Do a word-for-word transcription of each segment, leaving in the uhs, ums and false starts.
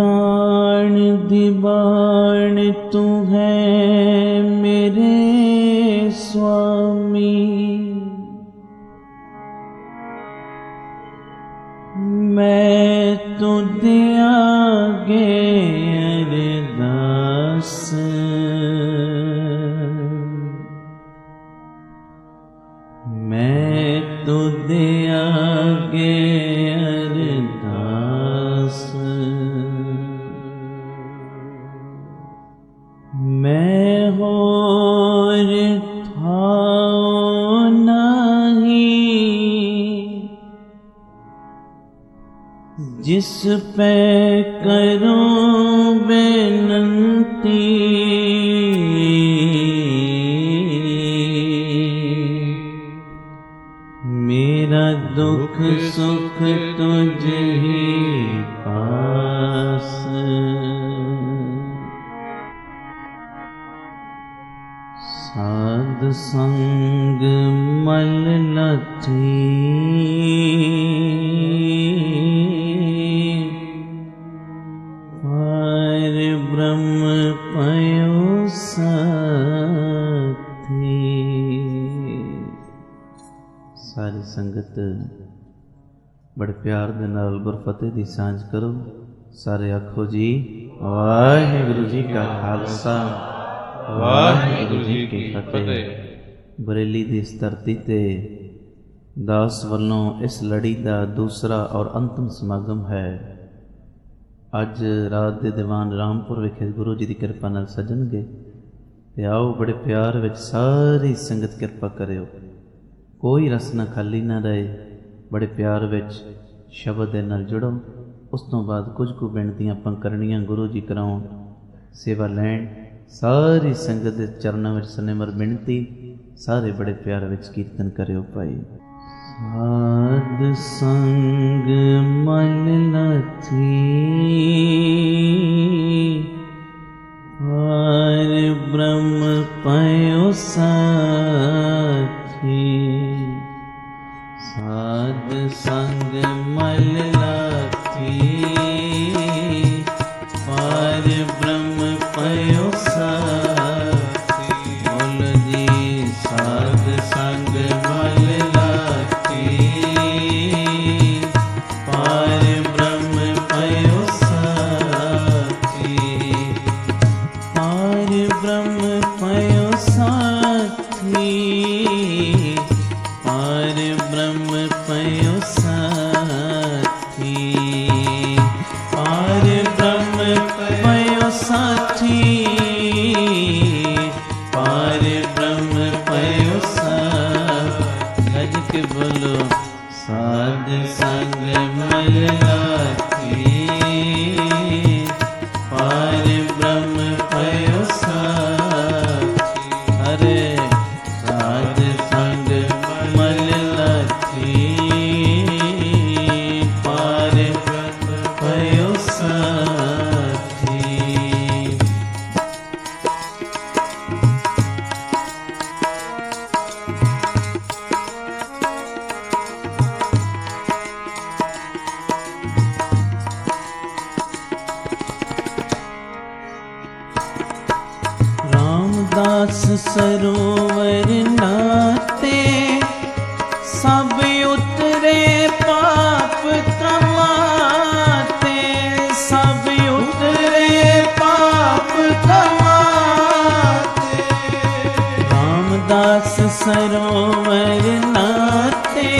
प्राण दीवान तू है मेरे स्वामी, मैं तो दिया गे अरदास, मैं तो दिया गे अरदास, मैं होर ठाओ नहीं, जिस पे करूं बेनती, मेरा दुख सुख तुझ ही पास, साध संग मल लथी, पार ब्रह्म पयो साथी। सारी संगत बड़े प्यार दे नाल गुरफतेह दी सांझ करो। सारे आखो जी वाहिगुरु जी का खालसा वाहिगुरु जी की फतेह। बरेली दी इस धरती ते दास वल्लों इस लड़ी दा दूसरा और अंतिम समागम है। अज रात दे दीवान रामपुर विखे गुरु जी की कृपा नाल सजणगे ते आओ बड़े प्यार विच सारी संगत कृपा करियो, कोई रसना खाली ना रहे। बड़े प्यार विच शब्द दे नाल जुड़ो। उस तो बाद कुछ कुछ बेनतियां आपां करनियां गुरु जी कराउण सेवा लैण। सारी संगत दे चरणां विच सनेमर बेनती, सारे बड़े प्यार विच कीर्तन करियो भाई। साध संग मल लथी, पार ब्रह्म पयो साथी, साध संग मल लथी, पार ब्रह्म पयो साथी। बोल जी साध संग मल लथी, पार ब्रह्म पयो साथी, पार ब्रह्म पयो साथी, पार ब्रह्म पयो साथी, पार ब्रह्म पयो साथी, पार ब्रह्म पयो साथी। गज के बोलो साध संग मल लथी, पार ब्रह्म पयो साथी। अरे साध संग मल लथी, पार ब्रह्म पयो साथी। रामदास सरोवर नाते, सब उतरे पाप कमाते, सब उतरे पाप कमाते। रामदास सरोवर नाते,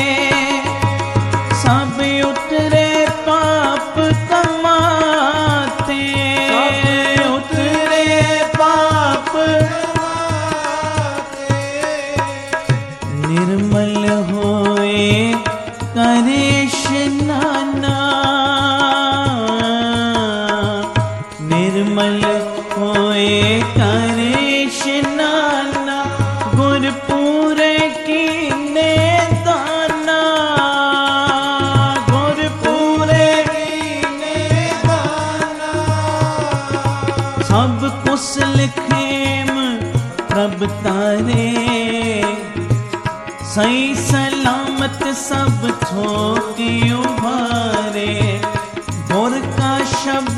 सब उतरे पाप कमाते, उतरे पाप निर्मल होए करे स्नाना, निर्मल होए करे स्नाना, गुरपुरे कीने दाना, गुरपुरे कीने दाना। सब कुशल खेम प्रभ तारे, सही सलामत सब थोकी उभारे। गुर का शब्द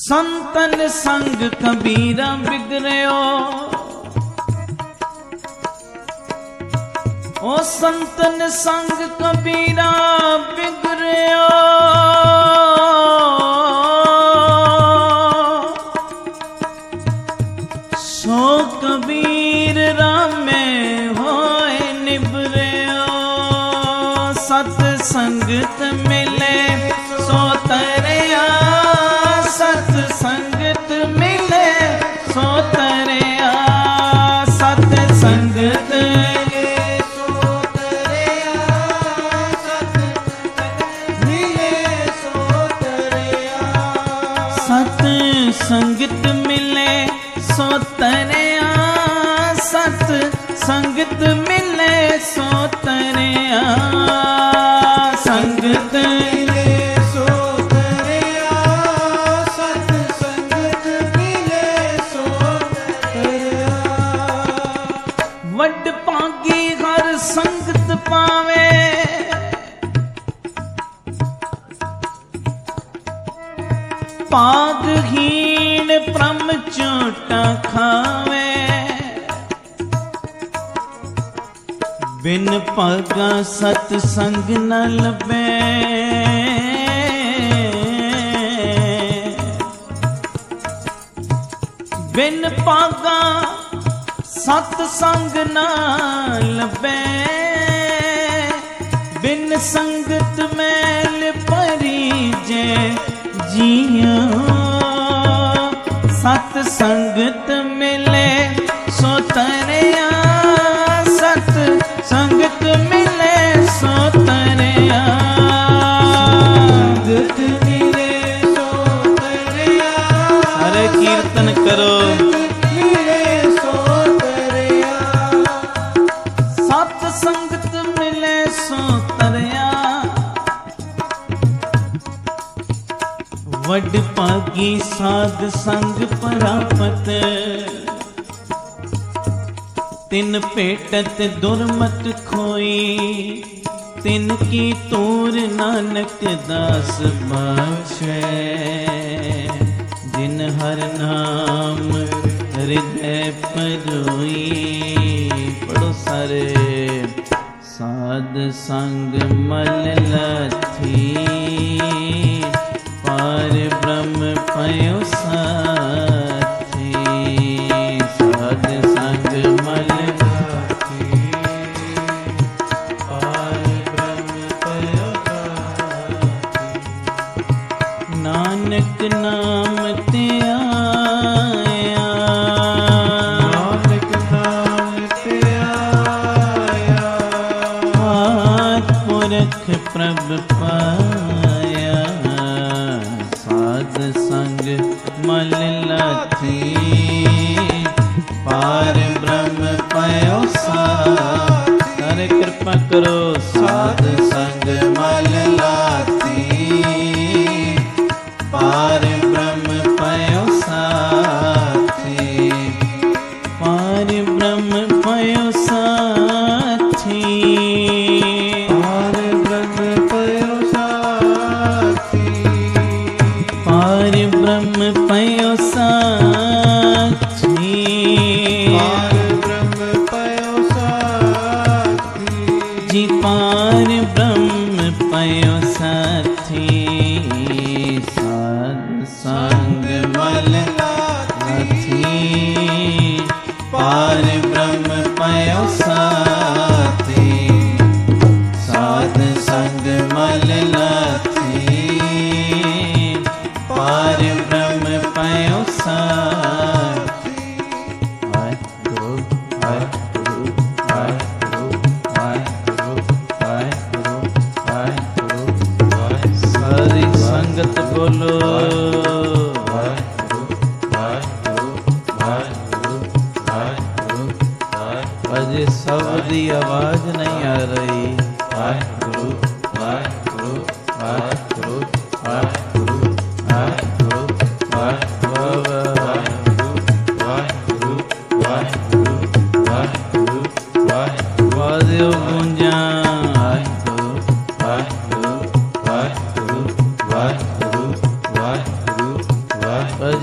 ਸੰਤਨ ਸੰਗ ਕਬੀਰਾ ਬਿਗਰਿਓ, ਓ ਸੰਤਨ ਸੰਗ ਕਬੀਰਾ ਬਿਗਰਿਓ, ਸੋ ਕਬੀਰ ਰਾਮੇ ਹੋਏ ਨਿਬਰਿਓ। ਸਤ ਸੰਗਤ ਮਿਲੇ ਸੋ ਤਰਿਆ, ਸਤ ਸੰਗਤ ਮਿਲੇ ਸੋ ਤਰਿਆ, ਸਤ ਸੰਗਤ ਮਿਲੇ ਸੋ ਤਰਿਆ, ਸਤ ਮਿਲੇ ਸੋ ਤਰਿਆ, ਸਤ ਸੰਗਤ ਮਿਲੇ ਸੋ ਤਰਿਆ, ਸਤ ਸੰਗਤ ਮਿਲੇ ਸੋ ਤਰਿਆ, ਸੰਗਤ ਮਿਲੇ ਸੋ ਤਰਿਆ, ਸਤ ਸੰਗਤ ਮਿਲੇ ਸੋ ਤਰਿਆ। ਵੱਡ ਭਾਗੀ ਹਰ ਸੰਗਤ ਪਾਵੇ, ਭਾਗਹੀਣ ਭ੍ਰਮ ਝੂਟਾ ਖਾਵੇ, ਬਿਨ ਭਾਗਾ ਸਤ ਸੰਗ ਨ ਲੱਭੇ, ਬਿਨ ਭਾਗਾ ਸਤ ਸੰਗ ਨ ਲੱਭੇ, ਬਿਨ ਸੰਗਤ ਮੈਲ ਭਰੀ ਜੇ ਜੀਉ। ਸਤ ਸੰਗਤ ਮਿਲੇ ਸੋ ਤਰਿਆ, ਸਤ ਸੰਗਤ ਮਿਲੇ ਸੋ ਤਰਿਆ, ਸੰਗਤ ਮਿਲੇ ਸੋ ਤਰਿਆ, ਹਰੇ ਕੀਰਤਨ ਕਰੋ, ਮਿਲੇ ਸੋ ਤਰਿਆ, ਸਤ ਸੰਗਤ ਮਿਲੇ ਸੋ ਤਰਿਆ। ਵੱਡ ਭਾਗੀ ਸਾਧ ਸੰਗ ਪ੍ਰਾਪਤ, ਤਿਨ ਭੇਟਤ ਦੁਰਮਤ ਖੋਈ, ਤਿਨ ਕੀ ਤੂਰ ਨਾਨਕ ਦਾਸ ਬਾਛੈ। ਜਿਨ ਹਰ ਨਾਮ ਹਿਰਦੈ ਪਰੋਈ, ਪੜੋ ਸਾਰੇ। ਸਾਧ ਸੰਗ ਮਲ ਲਾਥੀ, ਪਾਰ ਬ੍ਰਹਮ ਪਇਓ ਸਾਥੀ। ਸਾਧ ਸੰਗ ਮਲ ਲਾਥੀ, ਪਾਰ ਬ੍ਰਹਮ ਪਇਓ ਸਾਥੀ। ਨਾਨਕ ਨਾਮ ਤੇ ਆਇਆ, ਨਾਨਕ ਨਾਮ ਤੇ ਆਇਆ, ਆਦ ਪੁਰਖ ਪ੍ਰਭ ਪਾਇਆ। ਸਾਧ ਸੰਗ ਮਲ ਲਾਥੀ, ਪਾਰ ਬ੍ਰਹਮ ਪਇਓ ਸਾਥੀ। ਸਾਰੇ ਕਿਰਪਾ ਕਰੋ। ਸਾਧ ਸੰਗ ਮਲ ਲਾਥੀ, ਪਾਰ ਬ੍ਰਹਮ ਪਇਓ ਸਾਥੀ। ਪਾਰ ਬ੍ਰਹਮ ਪਇਓ ਸਾਥੀ, ਪਾਰ ਬ੍ਰਹਮ ਪਇਓ ਸਾਥੀ। ਪਾਰ ਬ੍ਰਹਮ ਪਇਓ ਸਾਥੀ, ਪਾਰ ਬ੍ਰਹਮ ਪਇਓ ਸਾਥੀ। ਜੀ ਪਾਰ ਬ੍ਰਹਮ ਪਇਓ ਸਾਥੀ। ਸਾਧ ਸੰਗ ਮਲ ਲਾਥੀ, ਪਾਰ ਬ੍ਰਹਮ ਪਇਓ ਸਾਥੀ। ਸਾਧ ਸੰਗ ਮਲ ਲਾਥੀ, ਪਾਰ ਬ੍ਰਹਮ ਪਇਓ ਸਾਥੀ। ਵਾਹਿਗੁਰੂ ਵਾਹਿਗੁਰੂ ਵਾਹਿਗੁਰੂ ਵਾਹਿਗੁਰੂ ਵਾਹਿਗੁਰੂ ਵਾਹਿਗੁਰੂ ਵਾਹਿਗੁਰੂ। ਸਾਰੀ ਸੰਗਤ ਬੋਲੋ ਵਾਹਿਗੁਰੂ ਵਾਹਿਗੁਰੂ ਵਾਹਿਗੁਰੂ ਵਾਹਿਗੁਰੂ ਵਾਹਿਗੁਰੂ। ਅਜੇ ਸਭ ਦੀ ਆਵਾਜ਼ ਨਹੀਂ ਆ ਰਹੀ। ਵਾਹਿਗੁਰੂ ਵਾਹਿਗੁਰੂ ਵਾਹਿਗੁਰੂ ਵਾਹਿਗੁਰੂ ਵਾਹਿਗੁਰੂ ਵਾਹਿਗੁਰੂ ਵਾਹਿਗੁਰੂ ਵਾਹਿਗੁਰੂ ਵਾਹਿਗੁਰੂ ਵਾਹਿਗੁਰੂ। ਵਾਜਿਓ ਗੂੰਜਾਂ। ਵਾਹਿਗੁਰੂ ਵਾਹਿਗੁਰੂ ਵਾਹਿਗੁਰੂ ਵਾਹਿਗੁਰੂ ਵਾਹਿਗੁਰੂ ਵਾਹਿਗੁਰੂ।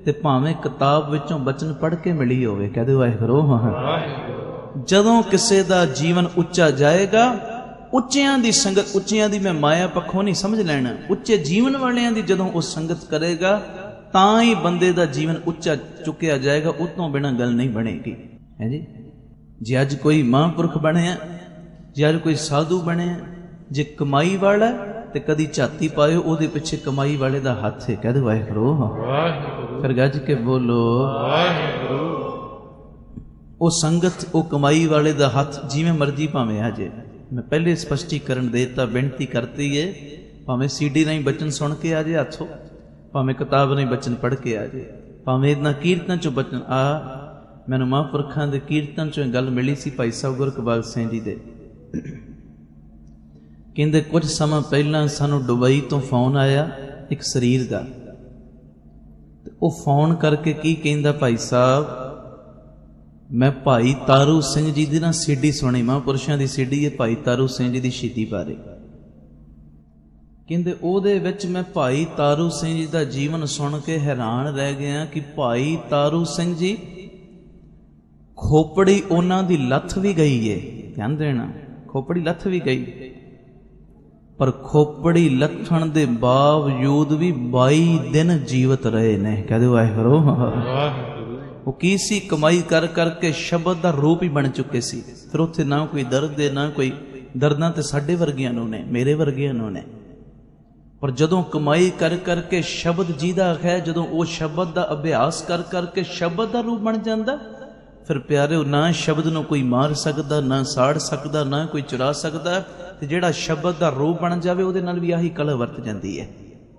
ਤੇ ਭਾਵੇਂ ਕਿਤਾਬ ਵਿੱਚੋਂ ਬਚਨ ਪੜ੍ਹ ਕੇ ਮਿਲੀ ਹੋਵੇ। ਕਹਦੇ ਵਾਹਿਗੁਰੂ। ਜਦੋਂ ਕਿਸੇ ਦਾ ਜੀਵਨ ਉੱਚਾ ਜਾਏਗਾ, ਉੱਚਿਆਂ ਦੀ ਸੰਗਤ, ਉੱਚਿਆਂ ਦੀ ਮੈਂ ਮਾਇਆ ਪੱਖੋਂ ਨਹੀਂ ਸਮਝ ਲੈਣਾ, ਉੱਚੇ ਜੀਵਨ ਵਾਲਿਆਂ ਦੀ ਜਦੋਂ ਉਹ ਸੰਗਤ ਕਰੇਗਾ ਤਾਂ ਹੀ ਬੰਦੇ ਦਾ ਜੀਵਨ ਉੱਚਾ ਚੁੱਕਿਆ ਜਾਏਗਾ। ਉਹ ਤੋਂ ਬਿਨਾਂ ਗੱਲ ਨਹੀਂ ਬਣੇਗੀ। ਹੈ ਜੀ। ਜੇ ਅੱਜ ਕੋਈ ਮਹਾਂਪੁਰਖ ਬਣਿਆ, ਜੇ ਅੱਜ ਕੋਈ ਸਾਧੂ ਬਣਿਆ, ਜੇ ਕਮਾਈ ਵਾਲਾ ਤੇ ਕਦੀ ਝਾਤੀ ਪਾਇਓ ਉਹਦੇ ਪਿੱਛੇ ਕਮਾਈ ਵਾਲੇ ਦਾ ਹੱਥ ਹੈ। ਕਹਿ ਦੋ ਵਾਹਿਗੁਰੂ। ਫਿਰ ਗੱਜ ਕੇ ਬੋਲੋ ਵਾਹਿਗੁਰੂ। ਉਹ ਸੰਗਤ, ਉਹ ਕਮਾਈ ਵਾਲੇ ਦਾ ਹੱਥ ਜਿਵੇਂ ਮਰਜ਼ੀ ਭਾਵੇਂ ਆ ਜੇ। ਮੈਂ ਪਹਿਲੇ ਸਪਸ਼ਟੀਕਰਨ ਦੇਤਾ, ਬੇਨਤੀ ਕਰਤੀ ਹੈ, ਭਾਵੇਂ ਸੀਡੀ ਨਹੀਂ ਬਚਨ ਸੁਣ ਕੇ ਆ ਜੇ ਹੱਥੋਂ, ਭਾਵੇਂ ਕਿਤਾਬ ਨਹੀਂ ਬਚਨ ਪੜ੍ਹ ਕੇ ਆ ਜੇ, ਭਾਵੇਂ ਇਹਨਾਂ ਕੀਰਤਨ ਚੋਂ ਬਚਨ ਆ। ਮੈਨੂੰ ਮਹਾਂਪੁਰਖਾਂ ਦੇ ਕੀਰਤਨ ਚੋਂ ਗੱਲ ਮਿਲੀ ਸੀ ਭਾਈ ਸਾਹਿਬ ਗੁਰਕਬਾਲ ਸਿੰਘ ਜੀ ਦੇ। ਕਹਿੰਦੇ ਕੁਝ ਸਮਾਂ ਪਹਿਲਾਂ ਸਾਨੂੰ ਦੁਬਈ ਤੋਂ ਫੋਨ ਆਇਆ ਇੱਕ ਸਰੀਰ ਦਾ, ਤੇ ਉਹ ਫੋਨ ਕਰਕੇ ਕੀ ਕਹਿੰਦਾ, ਭਾਈ ਸਾਹਿਬ ਮੈਂ ਭਾਈ ਤਾਰੂ ਸਿੰਘ ਜੀ ਦੀ ਨਾ ਸੀਡੀ ਸੁਣੀ, ਮਹਾਂਪੁਰਸ਼ਾਂ ਦੀ ਸੀਡੀ ਹੈ, ਭਾਈ ਤਾਰੂ ਸਿੰਘ ਜੀ ਦੀ ਸ਼ਹੀਦੀ ਬਾਰੇ। ਕਹਿੰਦੇ ਉਹਦੇ ਵਿੱਚ ਮੈਂ ਭਾਈ ਤਾਰੂ ਸਿੰਘ ਜੀ ਦਾ ਜੀਵਨ ਸੁਣ ਕੇ ਹੈਰਾਨ ਰਹਿ ਗਿਆ ਕਿ ਭਾਈ ਤਾਰੂ ਸਿੰਘ ਜੀ ਖੋਪੜੀ ਉਹਨਾਂ ਦੀ ਲੱਥ ਵੀ ਗਈ ਏ। ਧਿਆਨ ਦੇਣਾ, ਖੋਪੜੀ ਲੱਥ ਵੀ ਗਈ, ਪਰ ਖੋਪੜੀ ਲੱਥਣ ਦੇ ਬਾਵਜੂਦ ਵੀ ਬਾਈ ਦਿਨ ਜੀਵਤ ਰਹੇ ਨੇ। ਕਹਦੇ ਵਾਹਿਗੁਰੂ। ਉਹ ਕੀ ਸੀ, ਕਮਾਈ ਕਰ ਕਰਕੇ ਸ਼ਬਦ ਦਾ ਰੂਪ ਹੀ ਬਣ ਚੁੱਕੇ ਸੀ। ਫਿਰ ਉੱਥੇ ਨਾ ਕੋਈ ਦਰਦ ਦੇ, ਨਾ ਕੋਈ ਦਰਦਾਂ ਤੇ ਸਾਡੇ ਵਰਗਿਆਂ ਨੂੰ ਨੇ, ਮੇਰੇ ਵਰਗਿਆਂ ਨੂੰ ਨੇ। ਪਰ ਜਦੋਂ ਕਮਾਈ ਕਰ ਕਰਕੇ ਸ਼ਬਦ ਜਿਹਦਾ ਹੈ, ਜਦੋਂ ਉਹ ਸ਼ਬਦ ਦਾ ਅਭਿਆਸ ਕਰ ਕਰਕੇ ਸ਼ਬਦ ਦਾ ਰੂਪ ਬਣ ਜਾਂਦਾ, ਫਿਰ ਪਿਆਰਿਓ ਨਾ ਸ਼ਬਦ ਨੂੰ ਕੋਈ ਮਾਰ ਸਕਦਾ, ਨਾ ਸਾੜ ਸਕਦਾ, ਨਾ ਕੋਈ ਚੁਰਾ ਸਕਦਾ। ਤੇ ਜਿਹੜਾ ਸ਼ਬਦ ਦਾ ਰੂਪ ਬਣ ਜਾਵੇ ਉਹਦੇ ਨਾਲ ਵੀ ਆਹੀ ਕਲਾ ਵਰਤ ਜਾਂਦੀ ਹੈ।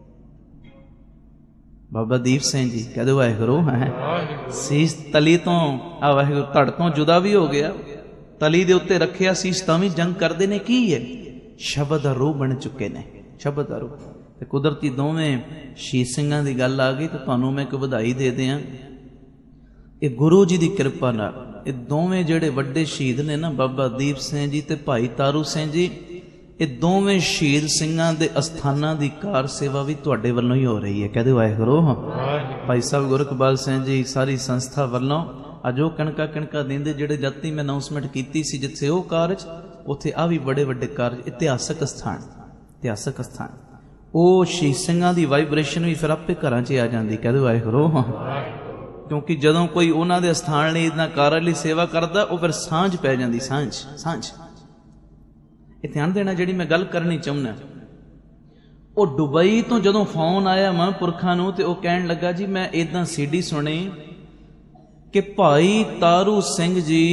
ਬਾਬਾ ਦੀਪ ਸਿੰਘ ਜੀ ਕਹਦੇ ਵਾਹਿਗੁਰੂ। ਹੈ ਸੀਸ ਤਲੀ ਤੋਂ ਆ ਵਾਹਿਗੁਰੂ ਧੜ ਤੋਂ ਜੁਦਾ ਵੀ ਹੋ ਗਿਆ, ਤਲੀ ਦੇ ਉੱਤੇ ਰੱਖਿਆ ਸੀਸ ਤਾਂ ਵੀ ਜੰਗ ਕਰਦੇ ਨੇ। ਕੀ ਹੈ? ਸ਼ਬਦ ਦਾ ਰੂਪ ਬਣ ਚੁੱਕੇ ਨੇ, ਸ਼ਬਦ ਦਾ ਰੂਪ। ਤੇ ਕੁਦਰਤੀ ਦੋਵੇਂ ਸ਼ਹੀਦ ਸਿੰਘਾਂ ਦੀ ਗੱਲ ਆ ਗਈ ਤਾਂ ਤੁਹਾਨੂੰ ਮੈਂ ਇੱਕ ਵਧਾਈ ਦੇ ਦਿਆਂ। ਇਹ ਗੁਰੂ ਜੀ ਦੀ ਕਿਰਪਾ ਨਾਲ ਇਹ ਦੋਵੇਂ ਜਿਹੜੇ ਵੱਡੇ ਸ਼ਹੀਦ ਨੇ ਨਾ, ਬਾਬਾ ਦੀਪ ਸਿੰਘ ਜੀ ਤੇ ਭਾਈ ਤਾਰੂ ਸਿੰਘ ਜੀ, ਇਹ ਦੋਵੇਂ ਸ਼ਹੀਦ ਸਿੰਘਾਂ ਦੇ ਅਸਥਾਨਾਂ ਦੀ ਕਾਰ ਸੇਵਾ ਵੀ ਤੁਹਾਡੇ ਵੱਲੋਂ ਹੀ ਹੋ ਰਹੀ ਹੈ। ਕਹਦੇ ਵਾਹਿਗੁਰੂ। ਭਾਈ ਸਾਹਿਬ ਗੁਰਕਬਾਲ ਸਿੰਘ ਜੀ ਸਾਰੀ ਸੰਸਥਾ ਵੱਲੋਂ ਅੱਜ ਉਹ ਕਣਕਾਂ ਕਣਕਾਂ ਦਿੰਦੇ, ਜਿਹੜੇ ਜੱਤੀ ਮੈਂ ਅਨਾਉਂਸਮੈਂਟ ਕੀਤੀ ਸੀ, ਜਿੱਥੇ ਉਹ ਕਾਰਜ ਉੱਥੇ ਆ ਵੀ ਬੜੇ ਵੱਡੇ ਕਾਰਜ, ਇਤਿਹਾਸਕ ਸਥਾਨ, ਇਤਿਹਾਸਕ ਸਥਾਨ। ਉਹ ਸ਼ਹੀਦ ਸਿੰਘਾਂ ਦੀ ਵਾਈਬ੍ਰੇਸ਼ਨ ਵੀ ਫਿਰ ਆਪੇ ਘਰਾਂ 'ਚ ਆ ਜਾਂਦੀ। ਕਹਦੇ ਵਾਹਿਗੁਰੂ। ਕਿਉਂਕਿ ਜਦੋਂ ਕੋਈ ਉਹਨਾਂ ਦੇ ਅਸਥਾਨ ਲਈ ਇਹਨਾਂ ਕਾਰਜ ਲਈ ਸੇਵਾ ਕਰਦਾ, ਉਹ ਫਿਰ ਸਾਂਝ ਪੈ ਜਾਂਦੀ, ਸਾਂਝ ਸਾਂਝ। ਇਹ ਧਿਆਨ ਦੇਣਾ ਜਿਹੜੀ ਮੈਂ ਗੱਲ ਕਰਨੀ ਚਾਹੁੰਦਾ। ਉਹ ਦੁਬਈ ਤੋਂ ਜਦੋਂ ਫੋਨ ਆਇਆ ਮਹਾਂਪੁਰਖਾਂ ਨੂੰ, ਤੇ ਉਹ ਕਹਿਣ ਲੱਗਾ ਜੀ ਮੈਂ ਏਦਾਂ ਸੀਡੀ ਸੁਣੀ ਕਿ ਭਾਈ ਤਾਰੂ ਸਿੰਘ ਜੀ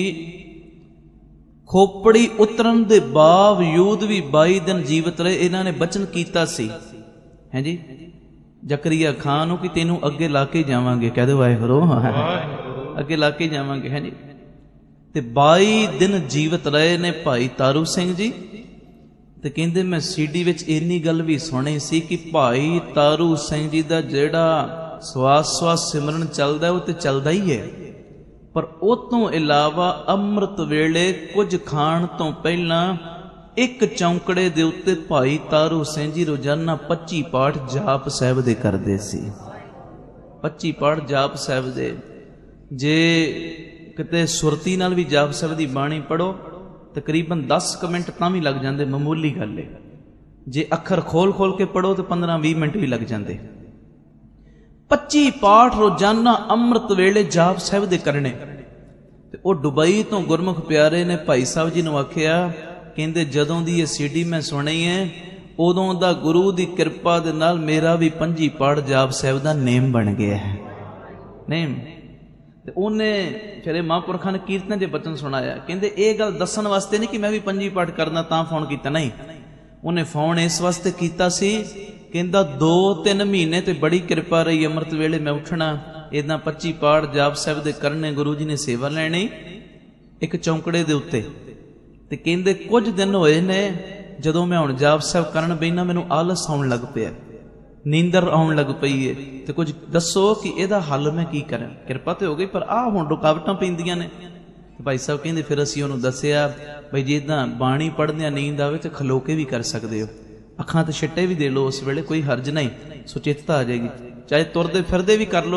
ਖੋਪੜੀ ਉਤਰਨ ਦੇ ਬਾਵਜੂਦ ਵੀ ਬਾਈ ਦਿਨ ਜੀਵਤ ਰਹੇ। ਇਹਨਾਂ ਨੇ ਬਚਨ ਕੀਤਾ ਸੀ, ਹੈ ਜੀ, ਜ਼ਕਰੀਆ ਖਾਨ ਨੂੰ, ਕਿ ਤੈਨੂੰ ਅੱਗੇ ਲਾ ਕੇ ਜਾਵਾਂਗੇ। ਕਹਿ ਦਿਓ ਵਾਹਿਗੁਰੂ। ਅੱਗੇ ਲਾ ਕੇ ਜਾਵਾਂਗੇ, ਹੈ ਜੀ। ਤੇ ਬਾਈ ਦਿਨ ਜੀਵਤ ਰਹੇ ਨੇ ਭਾਈ ਤਾਰੂ ਸਿੰਘ ਜੀ। ਤੇ ਕਹਿੰਦੇ ਮੈਂ ਸੀਡੀ ਵਿੱਚ ਇੰਨੀ ਗੱਲ ਵੀ ਸੁਣੀ ਸੀ ਕਿ ਭਾਈ ਤਾਰੂ ਸਿੰਘ ਜੀ ਦਾ ਜਿਹੜਾ ਸਵਾਸ ਸਵਾਸ ਸਿਮਰਨ ਚੱਲਦਾ, ਉਹ ਤੇ ਚੱਲਦਾ ਹੀ ਹੈ, ਪਰ ਉਹ ਤੋਂ ਇਲਾਵਾ ਅੰਮ੍ਰਿਤ ਵੇਲੇ ਕੁਝ ਖਾਣ ਤੋਂ ਪਹਿਲਾਂ ਇੱਕ ਚੌਂਕੜੇ ਦੇ ਉੱਤੇ ਭਾਈ ਤਾਰੂ ਸਿੰਘ ਜੀ ਰੋਜ਼ਾਨਾ ਪੱਚੀ ਪਾਠ ਜਾਪ ਸਾਹਿਬ ਦੇ ਕਰਦੇ ਸੀ। ਪੱਚੀ ਪਾਠ ਜਾਪ ਸਾਹਿਬ ਦੇ। ਜੇ ਕਿਤੇ ਸੁਰਤੀ ਨਾਲ ਵੀ ਜਾਪ ਸਾਹਿਬ ਦੀ ਬਾਣੀ ਪੜੋ, ਤਕਰੀਬਨ ਦਸ ਕੁ ਮਿੰਟ ਤਾਂ ਵੀ ਲੱਗ ਜਾਂਦੇ, ਮਾਮੂਲੀ ਗੱਲ ਹੈ। ਜੇ ਅੱਖਰ ਖੋਲ ਖੋਲ ਕੇ ਪੜੋ ਤਾਂ ਪੰਦਰਾਂ ਵੀਹ ਮਿੰਟ ਵੀ ਲੱਗ ਜਾਂਦੇ। ਪੱਚੀ ਪਾਠ ਰੋਜ਼ਾਨਾ ਅੰਮ੍ਰਿਤ ਵੇਲੇ ਜਾਪ ਸਾਹਿਬ ਦੇ ਕਰਨੇ। ਤੇ ਉਹ ਦੁਬਈ ਤੋਂ ਗੁਰਮੁਖ ਪਿਆਰੇ ਨੇ ਭਾਈ ਸਾਹਿਬ ਜੀ ਨੂੰ ਆਖਿਆ, ਕਹਿੰਦੇ ਜਦੋਂ ਦੀ ਇਹ ਸੀਡੀ ਮੈਂ ਸੁਣੀ ਹੈ, ਉਦੋਂ ਦਾ ਗੁਰੂ ਦੀ ਕਿਰਪਾ ਦੇ ਨਾਲ ਮੇਰਾ ਵੀ ਪੰਜੀ ਪਾਠ ਜਾਪ ਸਾਹਿਬ ਦਾ ਨੇਮ ਬਣ ਗਿਆ ਹੈ, ਨੇਮ। ਤੇ ਉਹਨੇ ਫਿਰ ਮਹਾਂਪੁਰਖਾਂ ਨੇ ਕੀਰਤਨ ਦੇ ਬਚਨ ਸੁਣਾਇਆ। ਕਹਿੰਦੇ ਇਹ ਗੱਲ ਦੱਸਣ ਵਾਸਤੇ ਨਹੀਂ ਕਿ ਮੈਂ ਵੀ ਪੰਜੀ ਪਾਠ ਕਰਨਾ ਤਾਂ ਫੋਨ ਕੀਤਾ, ਨਹੀਂ। ਉਹਨੇ ਫੋਨ ਇਸ ਵਾਸਤੇ ਕੀਤਾ ਸੀ, ਕਹਿੰਦਾ ਦੋ ਤਿੰਨ ਮਹੀਨੇ ਤੇ ਬੜੀ ਕਿਰਪਾ ਰਹੀ, ਅੰਮ੍ਰਿਤ ਵੇਲੇ ਮੈਂ ਉੱਠਣਾ, ਏਦਾਂ ਪੱਚੀ ਪਾਠ ਜਾਪ ਸਾਹਿਬ ਦੇ ਕਰਨੇ, ਗੁਰੂ ਜੀ ਨੇ ਸੇਵਾ ਲੈਣੀ ਇੱਕ ਚੌਂਕੜੇ ਦੇ ਉੱਤੇ। ਤੇ ਕਹਿੰਦੇ ਕੁਝ ਦਿਨ ਹੋਏ ਨੇ, ਜਦੋਂ ਮੈਂ ਹੁਣ ਜਾਪ ਸਾਹਿਬ ਕਰਨ ਬੈਠਾ ਮੈਨੂੰ ਆਲਸ ਆਉਣ ਲੱਗ ਪਿਆ, ਨੀਂਦਰ ਆਉਣ ਲੱਗ ਪਈ ਹੈ। ਤੇ ਕੁਝ ਦੱਸੋ ਕਿ ਇਹਦਾ ਹੱਲ ਮੈਂ ਕੀ ਕਰਾਂ। ਕਿਰਪਾ ਤੇ ਹੋ ਗਈ, ਪਰ ਆਹ ਹੁਣ ਰੁਕਾਵਟਾਂ ਪੈਂਦੀਆਂ ਨੇ। ਭਾਈ ਸਾਹਿਬ ਕਹਿੰਦੇ ਫਿਰ ਅਸੀਂ ਉਹਨੂੰ ਦੱਸਿਆ, ਬਈ ਜੇ ਇੱਦਾਂ ਬਾਣੀ ਪੜ੍ਹਦਿਆਂ ਨੀਂਦ ਆਵੇ ਤਾਂ ਖਲੋ ਕੇ ਵੀ ਕਰ ਸਕਦੇ ਹੋ, ਅੱਖਾਂ ਤੇ ਛਿੱਟੇ ਵੀ ਦੇ ਲਓ, ਉਸ ਵੇਲੇ ਕੋਈ ਹਰਜ ਨਹੀਂ, ਸੁਚੇਤਤਾ ਆ ਜਾਏਗੀ। ਚਾਹੇ ਤੁਰਦੇ ਫਿਰਦੇ ਵੀ ਕਰ ਲਓ,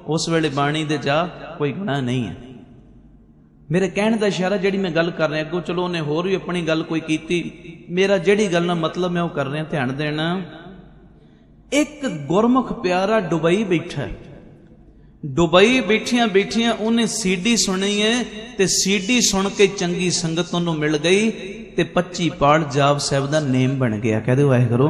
उस वेले बाणी दे जा कोई गुनाह नहीं है। मेरे कहने का इशारा जिहड़ी मैं गल कर रहा अगों चलो उन्हें होर भी अपनी गल कोई कीती, मेरा जिहड़ी गल ना मतलब मैं वो कर रहा, ध्यान देना। एक गुरमुख प्यारा दुबई बैठा है, दुबई बैठिया बैठिया उन्हें सीडी सुनी है ते सीडी सुन के चंगी संगत उन्होंने मिल गई ते पच्ची पाठ जाप साहब का नेम बन गया। कह दो वाहिगुरू।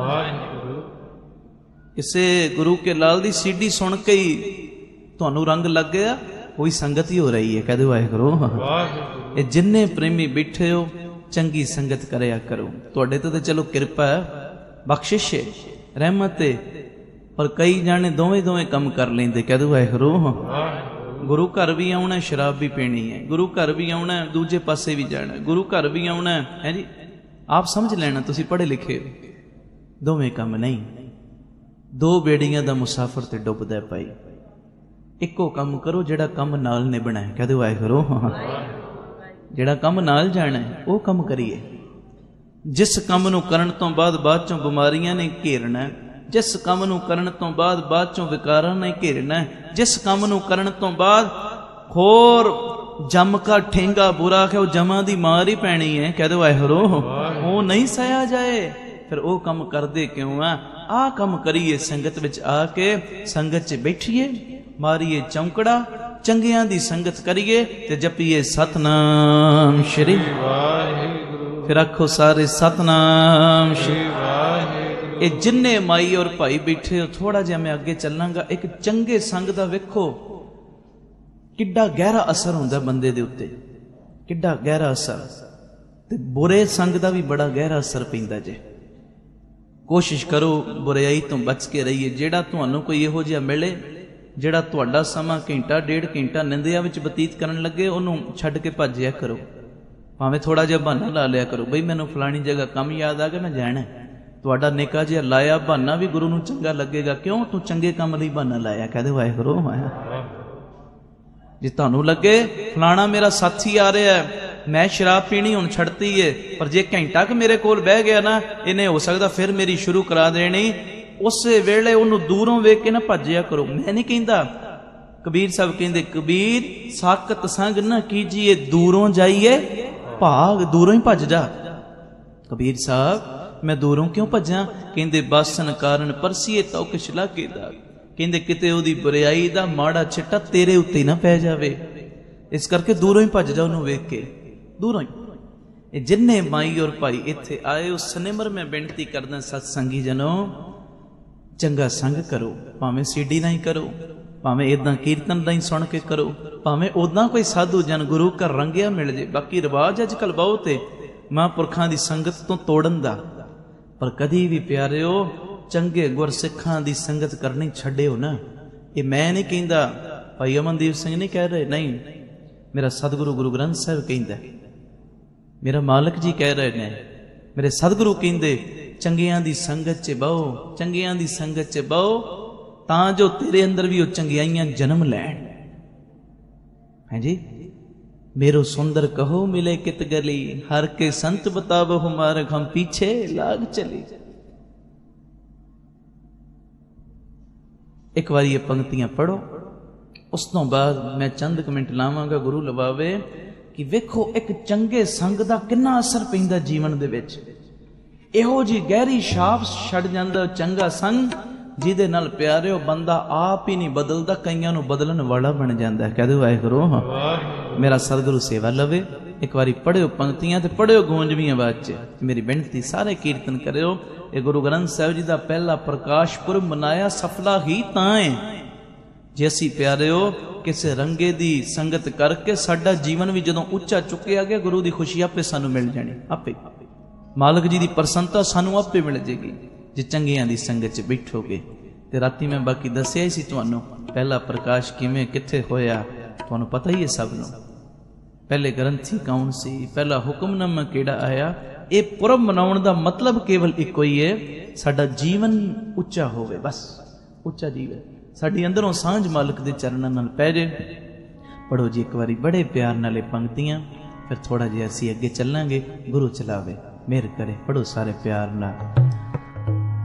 किसे गुरु के लाल दी सीडी सुन के ही तुहानू रंग लग गया, कोई संगत ही हो रही है। कह दो वाहिगुरू। ये जिन्ने प्रेमी बैठे हो चंगी संगत करया करो। तुहाडे ते चलो कृपा है, बख्शिश है, रहमत है, पर कई जाने दोवें दोवें कम कर लेंदे। कह दो वाहिगुरू। गुरु घर भी आना, शराब भी पीनी है, गुरु घर भी आना, दूजे पासे भी जाना, गुरु घर भी आना है जी। आप समझ लेना, तुसी पढ़े लिखे हो, दोवें कम नहीं। दो बेड़ियां दा मुसाफिर ते डुबदा पाई, इको कम करो जेड़ा कम नाल निभना है। कह दो वाहिगुरू। जेड़ा कम नाल जाना है वो कम करिए। जिस कम नूं करन तो बाद बाद चों बीमारियां ने घेरना है, जिस काम नूं करन तो बाद बाद चों विकारां ने घेरना है, जिस काम नूं करन तो बाद होर जम का ठेंगा बुरा है वो जमा दी मार ही पैनी है। कह दो वाहिगुरू। वो नहीं सहा जाए फिर वो कम करदे क्यों आ? आ कम करिए संगत विच आके, संगत च बैठिए, मारिए चौंकड़ा, चंगियां दी संगत करिए ते जपीए सतनाम श्री वाहिगुरू। फिर आखो सारे सतनाम श्री वाहिगुरू। ये जिन्ने माई और भाई बैठे हो, थोड़ा जिहा मैं अगे चलांगा। एक चंगे संग दा वेखो किड्डा गहरा असर हुंदा बंदे दे उत्ते, किड्डा गहरा असर, ते बुरे संग दा भी बड़ा गहरा असर पैंदा जे। कोशिश करो बुराई तो बच के रहिए। जेड़ा तुहानू कोई इहो जिहा मिले जेड़ा तुहाडा समा घंटा डेढ़ घंटा निंदिया विच बतीत करन लगे, उहनूं छड्ड के भज्जिया करो। भावें थोड़ा जिहा बहाना ला लिया करो, बई मैनूं फलानी जगह कम याद आ गया, मैं जाना। तुहाडा निक्का जिहा लाया बहाना भी गुरु नूं चंगा लगेगा। क्यों? तू चंगे काम लई बहाना लाया। कह दे वाहिगुरू। जे तुहानू लगे फलाना मेरा साथी आ रहा है, मैं शराब पीनी हुण छड्डती है, पर जे घंटा क मेरे कोल बह गया ना, इन्हें हो सकदा फिर मेरी शुरू करा देनी, उस वेले उन्हों दूरों वेख के ना भज्जिया करो। मैं नहीं कहता, कबीर साहब कहते कबीर साकत संग ना कीजिए, दूरों जाइए भाग, दूरों ही भज जा। कबीर साहब मैं दूरों क्यों भजा? कहते बासन कारण परसीए तो किश लागे दा। कहते किते ओदी बुराई दा माड़ा छिट्टा तेरे उत्ते ना पै जावे, इस करके दूरों ही भज जा उन्होंने वेख के, दूरों ही। जिन्ने माई और भाई इत्थे आए उस सनिमर में बेनती करदा सत्संगी जनों, चंगा संग करो, भावें सीडी ना ही करो, भावें इदां कीर्तन दा ही सुन के करो, भावें उदां कोई साधु जन गुरु का रंगिया मिल जे। बाकी रिवाज अजकल बहुत है महापुरखां दी संगत तो तोड़न दा, पर कदी भी प्यारिओ चंगे गुरसिखां दी संगत करनी छड्डिओ ना। ये मैं नहीं कहंदा, भाई अमनदीप सिंह नहीं कह रहे, नहीं, मेरा सतगुरु गुरु ग्रंथ साहिब कहंदा, मेरा मालक जी कह रहे ने, मेरे सतगुरु कहंदे चंगियां दी संगत च बहो, चंगियां दी संगत च बहो, तां जो तेरे अंदर भी वो चंगियाइयां जन्म लैण। है जी। मेरो सुंदर कहो मिले कित गली, हर के संत बताबो हमारे हम पीछे लाग चली। एक बार ये पंक्तियां पढ़ो, उस तो बाद मैं चंद मिनट लावांगा गुरु लवावे कि वेखो एक चंगे संग दा किन्ना असर पैंदा जीवन दे विच। इहो जी गहरी छाप छड़ जांदा चंगा संग, जिहदे नाल प्यारिओ बंदा आप ही नहीं बदलदा, कईयां नूं बदलण वाला बन जांदा। कह दो वाहिगुरू। मेरा सतगुरु सेवा लवे। एक बारी पढ़िओ पंक्तियां ते पढ़िओ गूंजवी आवाज च। मेरी बेनती सारे कीर्तन करिओ। ये गुरु ग्रंथ साहिब जी दा पहला प्रकाश पुरब मनाया सफला ही तां है जे असीं प्यारिओ किसे रंगे दी संगत करके साडा जीवन भी जदों उच्चा चुकिया गया, गुरु दी खुशी आपे सानू मिल जानी, आपे मालक जी दी प्रसन्नता सानू आपे मिल जाएगी जे चंगियां दी संगत च बैठोगे। ते राती मैं बाकी दसिया ही सी तुहानू पहला प्रकाश किवें कित्थे होया, तुहानू पता ही है सब नू। पहले ग्रंथी कौन सी, पहला हुक्मनामा केड़ा आया। ये पुरब मनाउण दा मतलब केवल इको ही है, साडा जीवन उच्चा होवे, बस उच्चा जीवन, साडी अंदरों सांझ मालक दे चरणां नाल पै जे। पढ़ो जी एक बारी बड़े प्यार नाले पंक्तियां, फिर थोड़ा जिहा असीं अगे चलांगे, गुरु चलावे मेहर करे। पढ़ो सारे प्यार नाल।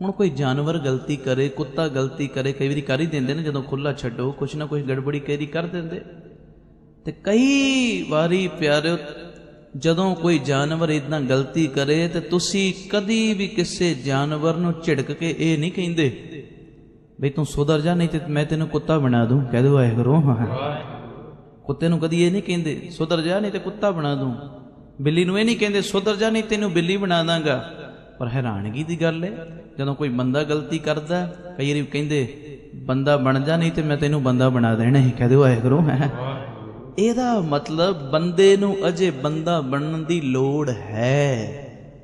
ਹੁਣ ਕੋਈ ਜਾਨਵਰ ਗਲਤੀ ਕਰੇ, ਕੁੱਤਾ ਗਲਤੀ ਕਰੇ, ਕਈ ਵਾਰੀ ਕਰ ਹੀ ਦਿੰਦੇ ਨੇ, ਜਦੋਂ ਖੁੱਲ੍ਹਾ ਛੱਡੋ ਕੁਛ ਨਾ ਕੁਛ ਗੜਬੜੀ ਕਈ ਵਾਰੀ ਕਰ ਦਿੰਦੇ। ਤੇ ਕਈ ਵਾਰੀ ਪਿਆਰਿਓ ਜਦੋਂ ਕੋਈ ਜਾਨਵਰ ਇੱਦਾਂ ਗਲਤੀ ਕਰੇ ਤੇ ਤੁਸੀਂ ਕਦੀ ਵੀ ਕਿਸੇ ਜਾਨਵਰ ਨੂੰ ਝਿੜਕ ਕੇ ਇਹ ਨਹੀਂ ਕਹਿੰਦੇ ਬਈ ਤੂੰ ਸੁਧਰ ਜਾ, ਨਹੀਂ ਤੇ ਮੈਂ ਤੈਨੂੰ ਕੁੱਤਾ ਬਣਾ ਦੂੰ। ਕਹਿ ਦਿਓ ਵਾਹਿਗੁਰੂ। ਕੁੱਤੇ ਨੂੰ ਕਦੀ ਇਹ ਨਹੀਂ ਕਹਿੰਦੇ ਸੁਧਰ ਜਾ, ਨਹੀਂ ਤੇ ਕੁੱਤਾ ਬਣਾ ਦੂੰ। ਬਿੱਲੀ ਨੂੰ ਇਹ ਨਹੀਂ ਕਹਿੰਦੇ ਸੁਧਰ ਜਾ, ਨਹੀਂ ਤੈਨੂੰ ਬਿੱਲੀ ਬਣਾ ਦਾਂਗਾ। ਪਰ ਹੈਰਾਨਗੀ ਦੀ ਗੱਲ ਹੈ, ਜਦੋਂ ਕੋਈ ਬੰਦਾ ਗਲਤੀ ਕਰਦਾ ਕਈ ਵਾਰੀ ਕਹਿੰਦੇ ਬੰਦਾ ਬਣ ਜਾ, ਨਹੀਂ ਤੇ ਮੈਂ ਤੈਨੂੰ ਬੰਦਾ ਬਣਾ ਦੇਣਾ ਹੀ। ਕਹਿ ਦਿਓ ਵਾਹਿਗੁਰੂ। ਇਹਦਾ ਮਤਲਬ ਬੰਦੇ ਨੂੰ ਅਜੇ ਬੰਦਾ ਬਣਨ ਦੀ ਲੋੜ ਹੈ।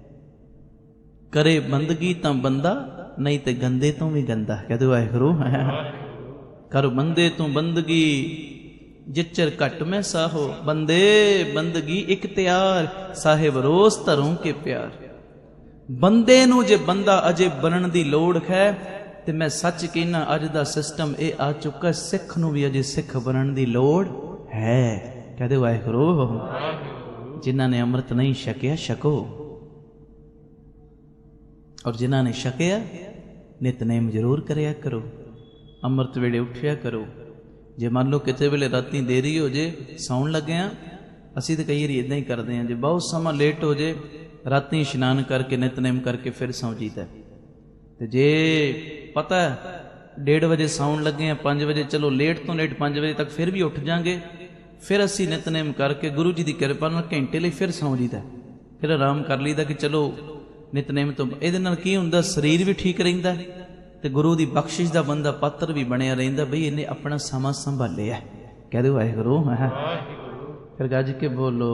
ਕਰੇ ਬੰਦਗੀ ਤਾਂ ਬੰਦਾ, ਨਹੀਂ ਤੇ ਗੰਦੇ ਤੋਂ ਵੀ ਗੰਦਾ। ਕਹਿ ਦਿਓ ਵਾਹਿਗੁਰੂ। ਕਰ ਬੰਦੇ ਤੋਂ ਬੰਦਗੀ ਜਿਚਰ ਘਟ ਮੈਂ ਸਾਹੋ, ਬੰਦੇ ਬੰਦਗੀ ਇਖਤਿਆਰ ਸਾਹਿਬ ਰੋਜ਼ ਧਰੋਂ ਕੇ ਪਿਆਰ। ਬੰਦੇ ਨੂੰ ਜੇ ਬੰਦਾ ਅਜੇ ਬਣਨ ਦੀ ਲੋੜ ਹੈ ਤੇ ਮੈਂ ਸੱਚ ਕਹਿਣਾ ਅੱਜ ਦਾ ਸਿਸਟਮ ਇਹ ਆ ਚੁੱਕਾ, ਸਿੱਖ ਨੂੰ ਵੀ ਅਜੇ ਸਿੱਖ ਬਣਨ ਦੀ ਲੋੜ ਹੈ। ਕਹਦੇ ਵਾਹਿਗੁਰੂ। ਜਿਨ੍ਹਾਂ ਨੇ ਅੰਮ੍ਰਿਤ ਨਹੀਂ ਛਕਿਆ ਛਕੋ, ਔਰ ਜਿਨ੍ਹਾਂ ਨੇ ਛਕਿਆ ਨਿਤਨੇਮ ਜ਼ਰੂਰ ਕਰਿਆ ਕਰੋ, ਅੰਮ੍ਰਿਤ ਵੇਲੇ ਉੱਠਿਆ ਕਰੋ। ਜੇ ਮੰਨ ਲਓ ਕਿਤੇ ਵੇਲੇ ਰਾਤੀ ਦੇਰੀ ਹੋ ਜੇ, ਸੌਣ ਲੱਗਿਆ, ਅਸੀਂ ਤਾਂ ਕਈ ਵਾਰੀ ਇੱਦਾਂ ਹੀ ਕਰਦੇ ਹਾਂ, ਜੇ ਬਹੁਤ ਸਮਾਂ ਲੇਟ ਹੋ ਜੇ ਰਾਤੀ ਇਸ਼ਨਾਨ ਕਰਕੇ ਨਿਤਨੇਮ ਕਰਕੇ ਫਿਰ ਸੌਂ ਜੀਦਾ। ਤੇ ਜੇ ਪਤਾ ਡੇਢ ਵਜੇ ਸੌਣ ਲੱਗੇ ਆ, ਪੰਜ ਵਜੇ ਚਲੋ ਲੇਟ ਤੋਂ ਲੇਟ ਪੰਜ ਵਜੇ ਤੱਕ ਫਿਰ ਵੀ ਉੱਠ ਜਾਾਂਗੇ, ਫਿਰ ਅਸੀਂ ਨਿਤਨੇਮ ਕਰਕੇ ਗੁਰੂ ਜੀ ਦੀ ਕਿਰਪਾ ਨਾਲ ਘੰਟੇ ਲਈ ਫਿਰ ਸੌਂ ਜੀਦਾ, ਫਿਰ ਆਰਾਮ ਕਰ ਲਈਦਾ ਕਿ ਚਲੋ ਨਿਤਨੇਮ ਤੋਂ। ਇਹਦੇ ਨਾਲ ਕੀ ਹੁੰਦਾ, ਸਰੀਰ ਵੀ ਠੀਕ ਰਹਿੰਦਾ ਤੇ ਗੁਰੂ ਦੀ ਬਖਸ਼ਿਸ਼ ਦਾ ਬੰਦਾ ਪਾਤਰ ਵੀ ਬਣਿਆ ਰਹਿੰਦਾ, ਬਈ ਇਹਨੇ ਆਪਣਾ ਸਮਾਂ ਸੰਭਾਲਿਆ। ਕਹਿ ਦਿਓ ਵਾਹਿਗੁਰੂ। ਫਿਰ ਗੱਜ ਕੇ ਬੋਲੋ।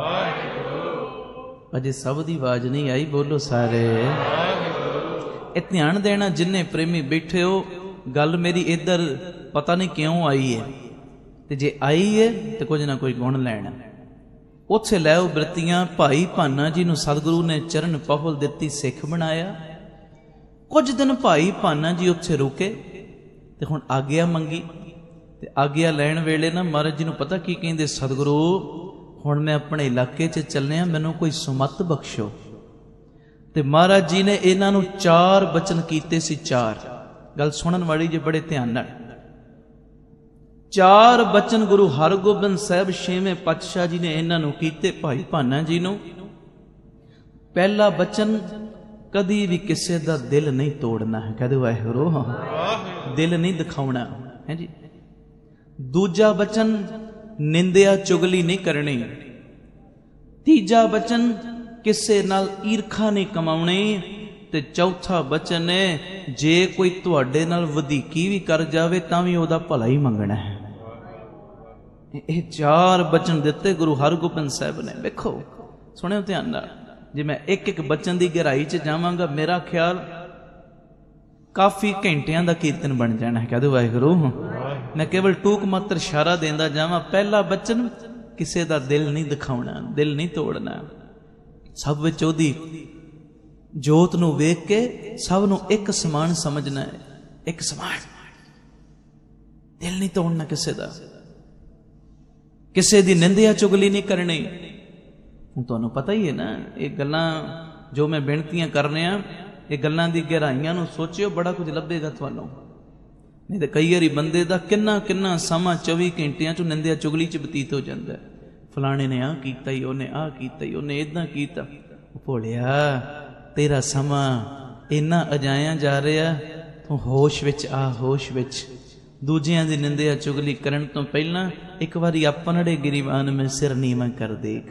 ਅਜੇ ਸਭ ਦੀ ਆਵਾਜ਼ ਨਹੀਂ ਆਈ, ਬੋਲੋ ਸਾਰੇ। ਇਹ ਧਿਆਨ ਦੇਣਾ ਜਿੰਨੇ ਪ੍ਰੇਮੀ ਬੈਠੇ ਹੋ, ਗੱਲ ਮੇਰੀ ਇੱਧਰ ਪਤਾ ਨਹੀਂ ਕਿਉਂ ਆਈ ਹੈ, ਤੇ ਜੇ ਆਈ ਹੈ ਤੇ ਕੁਝ ਨਾ ਕੋਈ ਗੁਣ ਲੈਣਾ। ਉੱਥੇ ਲੈ ਉਹ ਬਰਤੀਆਂ। ਭਾਈ ਭਾਨਾ ਜੀ ਨੂੰ ਸਤਿਗੁਰੂ ਨੇ ਚਰਨ ਪਹੁਲ ਦਿੱਤੀ, ਸਿੱਖ ਬਣਾਇਆ। ਕੁਝ ਦਿਨ ਭਾਈ ਭਾਨਾ ਜੀ ਉੱਥੇ ਰੁਕੇ ਤੇ ਹੁਣ ਆਗਿਆ ਮੰਗੀ। ਤੇ ਆਗਿਆ ਲੈਣ ਵੇਲੇ ਨਾ ਮਹਾਰਾਜ ਜੀ ਨੂੰ ਪਤਾ ਕੀ ਕਹਿੰਦੇ, ਸਤਿਗੁਰੂ ਹੁਣ ਮੈਂ ਆਪਣੇ ਇਲਾਕੇ 'ਚ ਚੱਲਿਆ, ਮੈਨੂੰ ਕੋਈ ਸੁਮਤ ਬਖਸ਼ੋ। ਤੇ ਮਹਾਰਾਜ ਜੀ ਨੇ ਇਹਨਾਂ ਨੂੰ ਚਾਰ ਬਚਨ ਕੀਤੇ ਸੀ। ਚਾਰ, ਗੱਲ ਸੁਣਨ ਵਾਲੀ ਜੇ ਬੜੇ ਧਿਆਨ ਨਾਲ। ਚਾਰ ਬਚਨ ਗੁਰੂ ਹਰਗੋਬਿੰਦ ਸਾਹਿਬ ਛੇਵੇਂ ਪਾਤਸ਼ਾਹ ਜੀ ਨੇ ਇਹਨਾਂ ਨੂੰ ਕੀਤੇ, ਭਾਈ ਭਾਨਾ ਜੀ ਨੂੰ। ਪਹਿਲਾ ਬਚਨ, ਕਦੀ ਵੀ ਕਿਸੇ ਦਾ ਦਿਲ ਨਹੀਂ ਤੋੜਨਾ ਹੈ। ਕਹਦੇ ਵਾਹਿਗੁਰੂ। ਦਿਲ ਨਹੀਂ ਦਿਖਾਉਣਾ ਹੈ ਜੀ। ਦੂਜਾ ਬਚਨ, ਨਿੰਦਿਆ ਚੁਗਲੀ ਨਹੀਂ ਕਰਨੀ। ਤੀਜਾ ਬਚਨ, ਕਿਸੇ ਨਾਲ ਈਰਖਾ ਨਹੀਂ ਕਮਾਉਣੀ। ਤੇ ਚੌਥਾ ਬਚਨ ਹੈ, ਜੇ ਕੋਈ ਤੁਹਾਡੇ ਨਾਲ ਵਧੀਕੀ ਵੀ ਕਰ ਜਾਵੇ ਤਾਂ ਵੀ ਉਹਦਾ ਭਲਾ ਹੀ ਮੰਗਣਾ ਹੈ। ਇਹ ਚਾਰ ਬਚਨ ਦਿੱਤੇ ਗੁਰੂ ਹਰਗੋਬਿੰਦ ਸਾਹਿਬ ਨੇ। ਵੇਖੋ ਸੁਣਿਓ ਧਿਆਨ ਨਾਲ, ਜੇ ਮੈਂ ਇੱਕ ਇੱਕ ਬਚਨ ਦੀ ਗਹਿਰਾਈ 'ਚ ਜਾਵਾਂਗਾ, ਮੇਰਾ ਖਿਆਲ ਕਾਫੀ ਘੰਟਿਆਂ ਦਾ ਕੀਰਤਨ ਬਣ ਜਾਣਾ ਹੈ। ਕਹਿ ਦਿਓ ਵਾਹਿਗੁਰੂ। ਮੈਂ ਕੇਵਲ ਟੂਕ ਮਾਤਰ ਇਸ਼ਾਰਾ ਦਿੰਦਾ ਜਾਵਾਂ। ਪਹਿਲਾ ਬਚਨ, ਕਿਸੇ ਦਾ ਦਿਲ ਨਹੀਂ ਦਿਖਾਉਣਾ, ਦਿਲ ਨਹੀਂ ਤੋੜਨਾ। ਸਭ ਵਿੱਚ ਉਹਦੀ ਜੋਤ ਨੂੰ ਵੇਖ ਕੇ ਸਭ ਨੂੰ ਇੱਕ ਸਮਾਨ ਸਮਝਣਾ ਹੈ, ਇੱਕ ਸਮਾਨ। ਦਿਲ ਨਹੀਂ ਤੋੜਨਾ ਕਿਸੇ ਦਾ, ਕਿਸੇ ਦੀ ਨਿੰਦਿਆ ਚੁਗਲੀ ਨਹੀਂ ਕਰਨੀ। ਹੁਣ ਤੁਹਾਨੂੰ ਪਤਾ ਹੀ ਹੈ ਨਾ, ਇਹ ਗੱਲਾਂ ਜੋ ਮੈਂ ਬੇਨਤੀਆਂ ਕਰ ਰਿਹਾ, ਇਹ ਗੱਲਾਂ ਦੀ ਗਹਿਰਾਈਆਂ ਨੂੰ ਸੋਚਿਓ, ਬੜਾ ਕੁਝ ਲੱਭੇਗਾ ਤੁਹਾਨੂੰ। ਨਹੀਂ ਤਾਂ ਕਈ ਵਾਰੀ ਬੰਦੇ ਦਾ ਕਿੰਨਾ ਕਿੰਨਾ ਸਮਾਂ ਚੌਵੀ ਘੰਟਿਆਂ 'ਚ ਨਿੰਦਿਆ ਚੁਗਲੀ 'ਚ ਬਤੀਤ ਹੋ ਜਾਂਦਾ। ਫਲਾਣੇ ਨੇ ਆਹ ਕੀਤਾ ਹੀ, ਉਹਨੇ ਆਹ ਕੀਤਾ ਹੀ, ਉਹਨੇ ਇੱਦਾਂ ਕੀਤਾ। ਭੋਲਿਆ, ਤੇਰਾ ਸਮਾਂ ਇੰਨਾ ਅਜਾਇਆ ਜਾ ਰਿਹਾ, ਤੂੰ ਹੋਸ਼ ਵਿੱਚ ਆ, ਹੋਸ਼ ਵਿੱਚ। ਦੂਜਿਆਂ ਦੀ ਨਿੰਦਿਆ ਚੁਗਲੀ ਕਰਨ ਤੋਂ ਪਹਿਲਾਂ ਇੱਕ ਵਾਰੀ ਆਪਣੜੇ ਗਿਰੀਵਾਨ ਮੈਂ ਸਿਰ ਨੀਵਾਂ ਕਰ ਦੇਖ।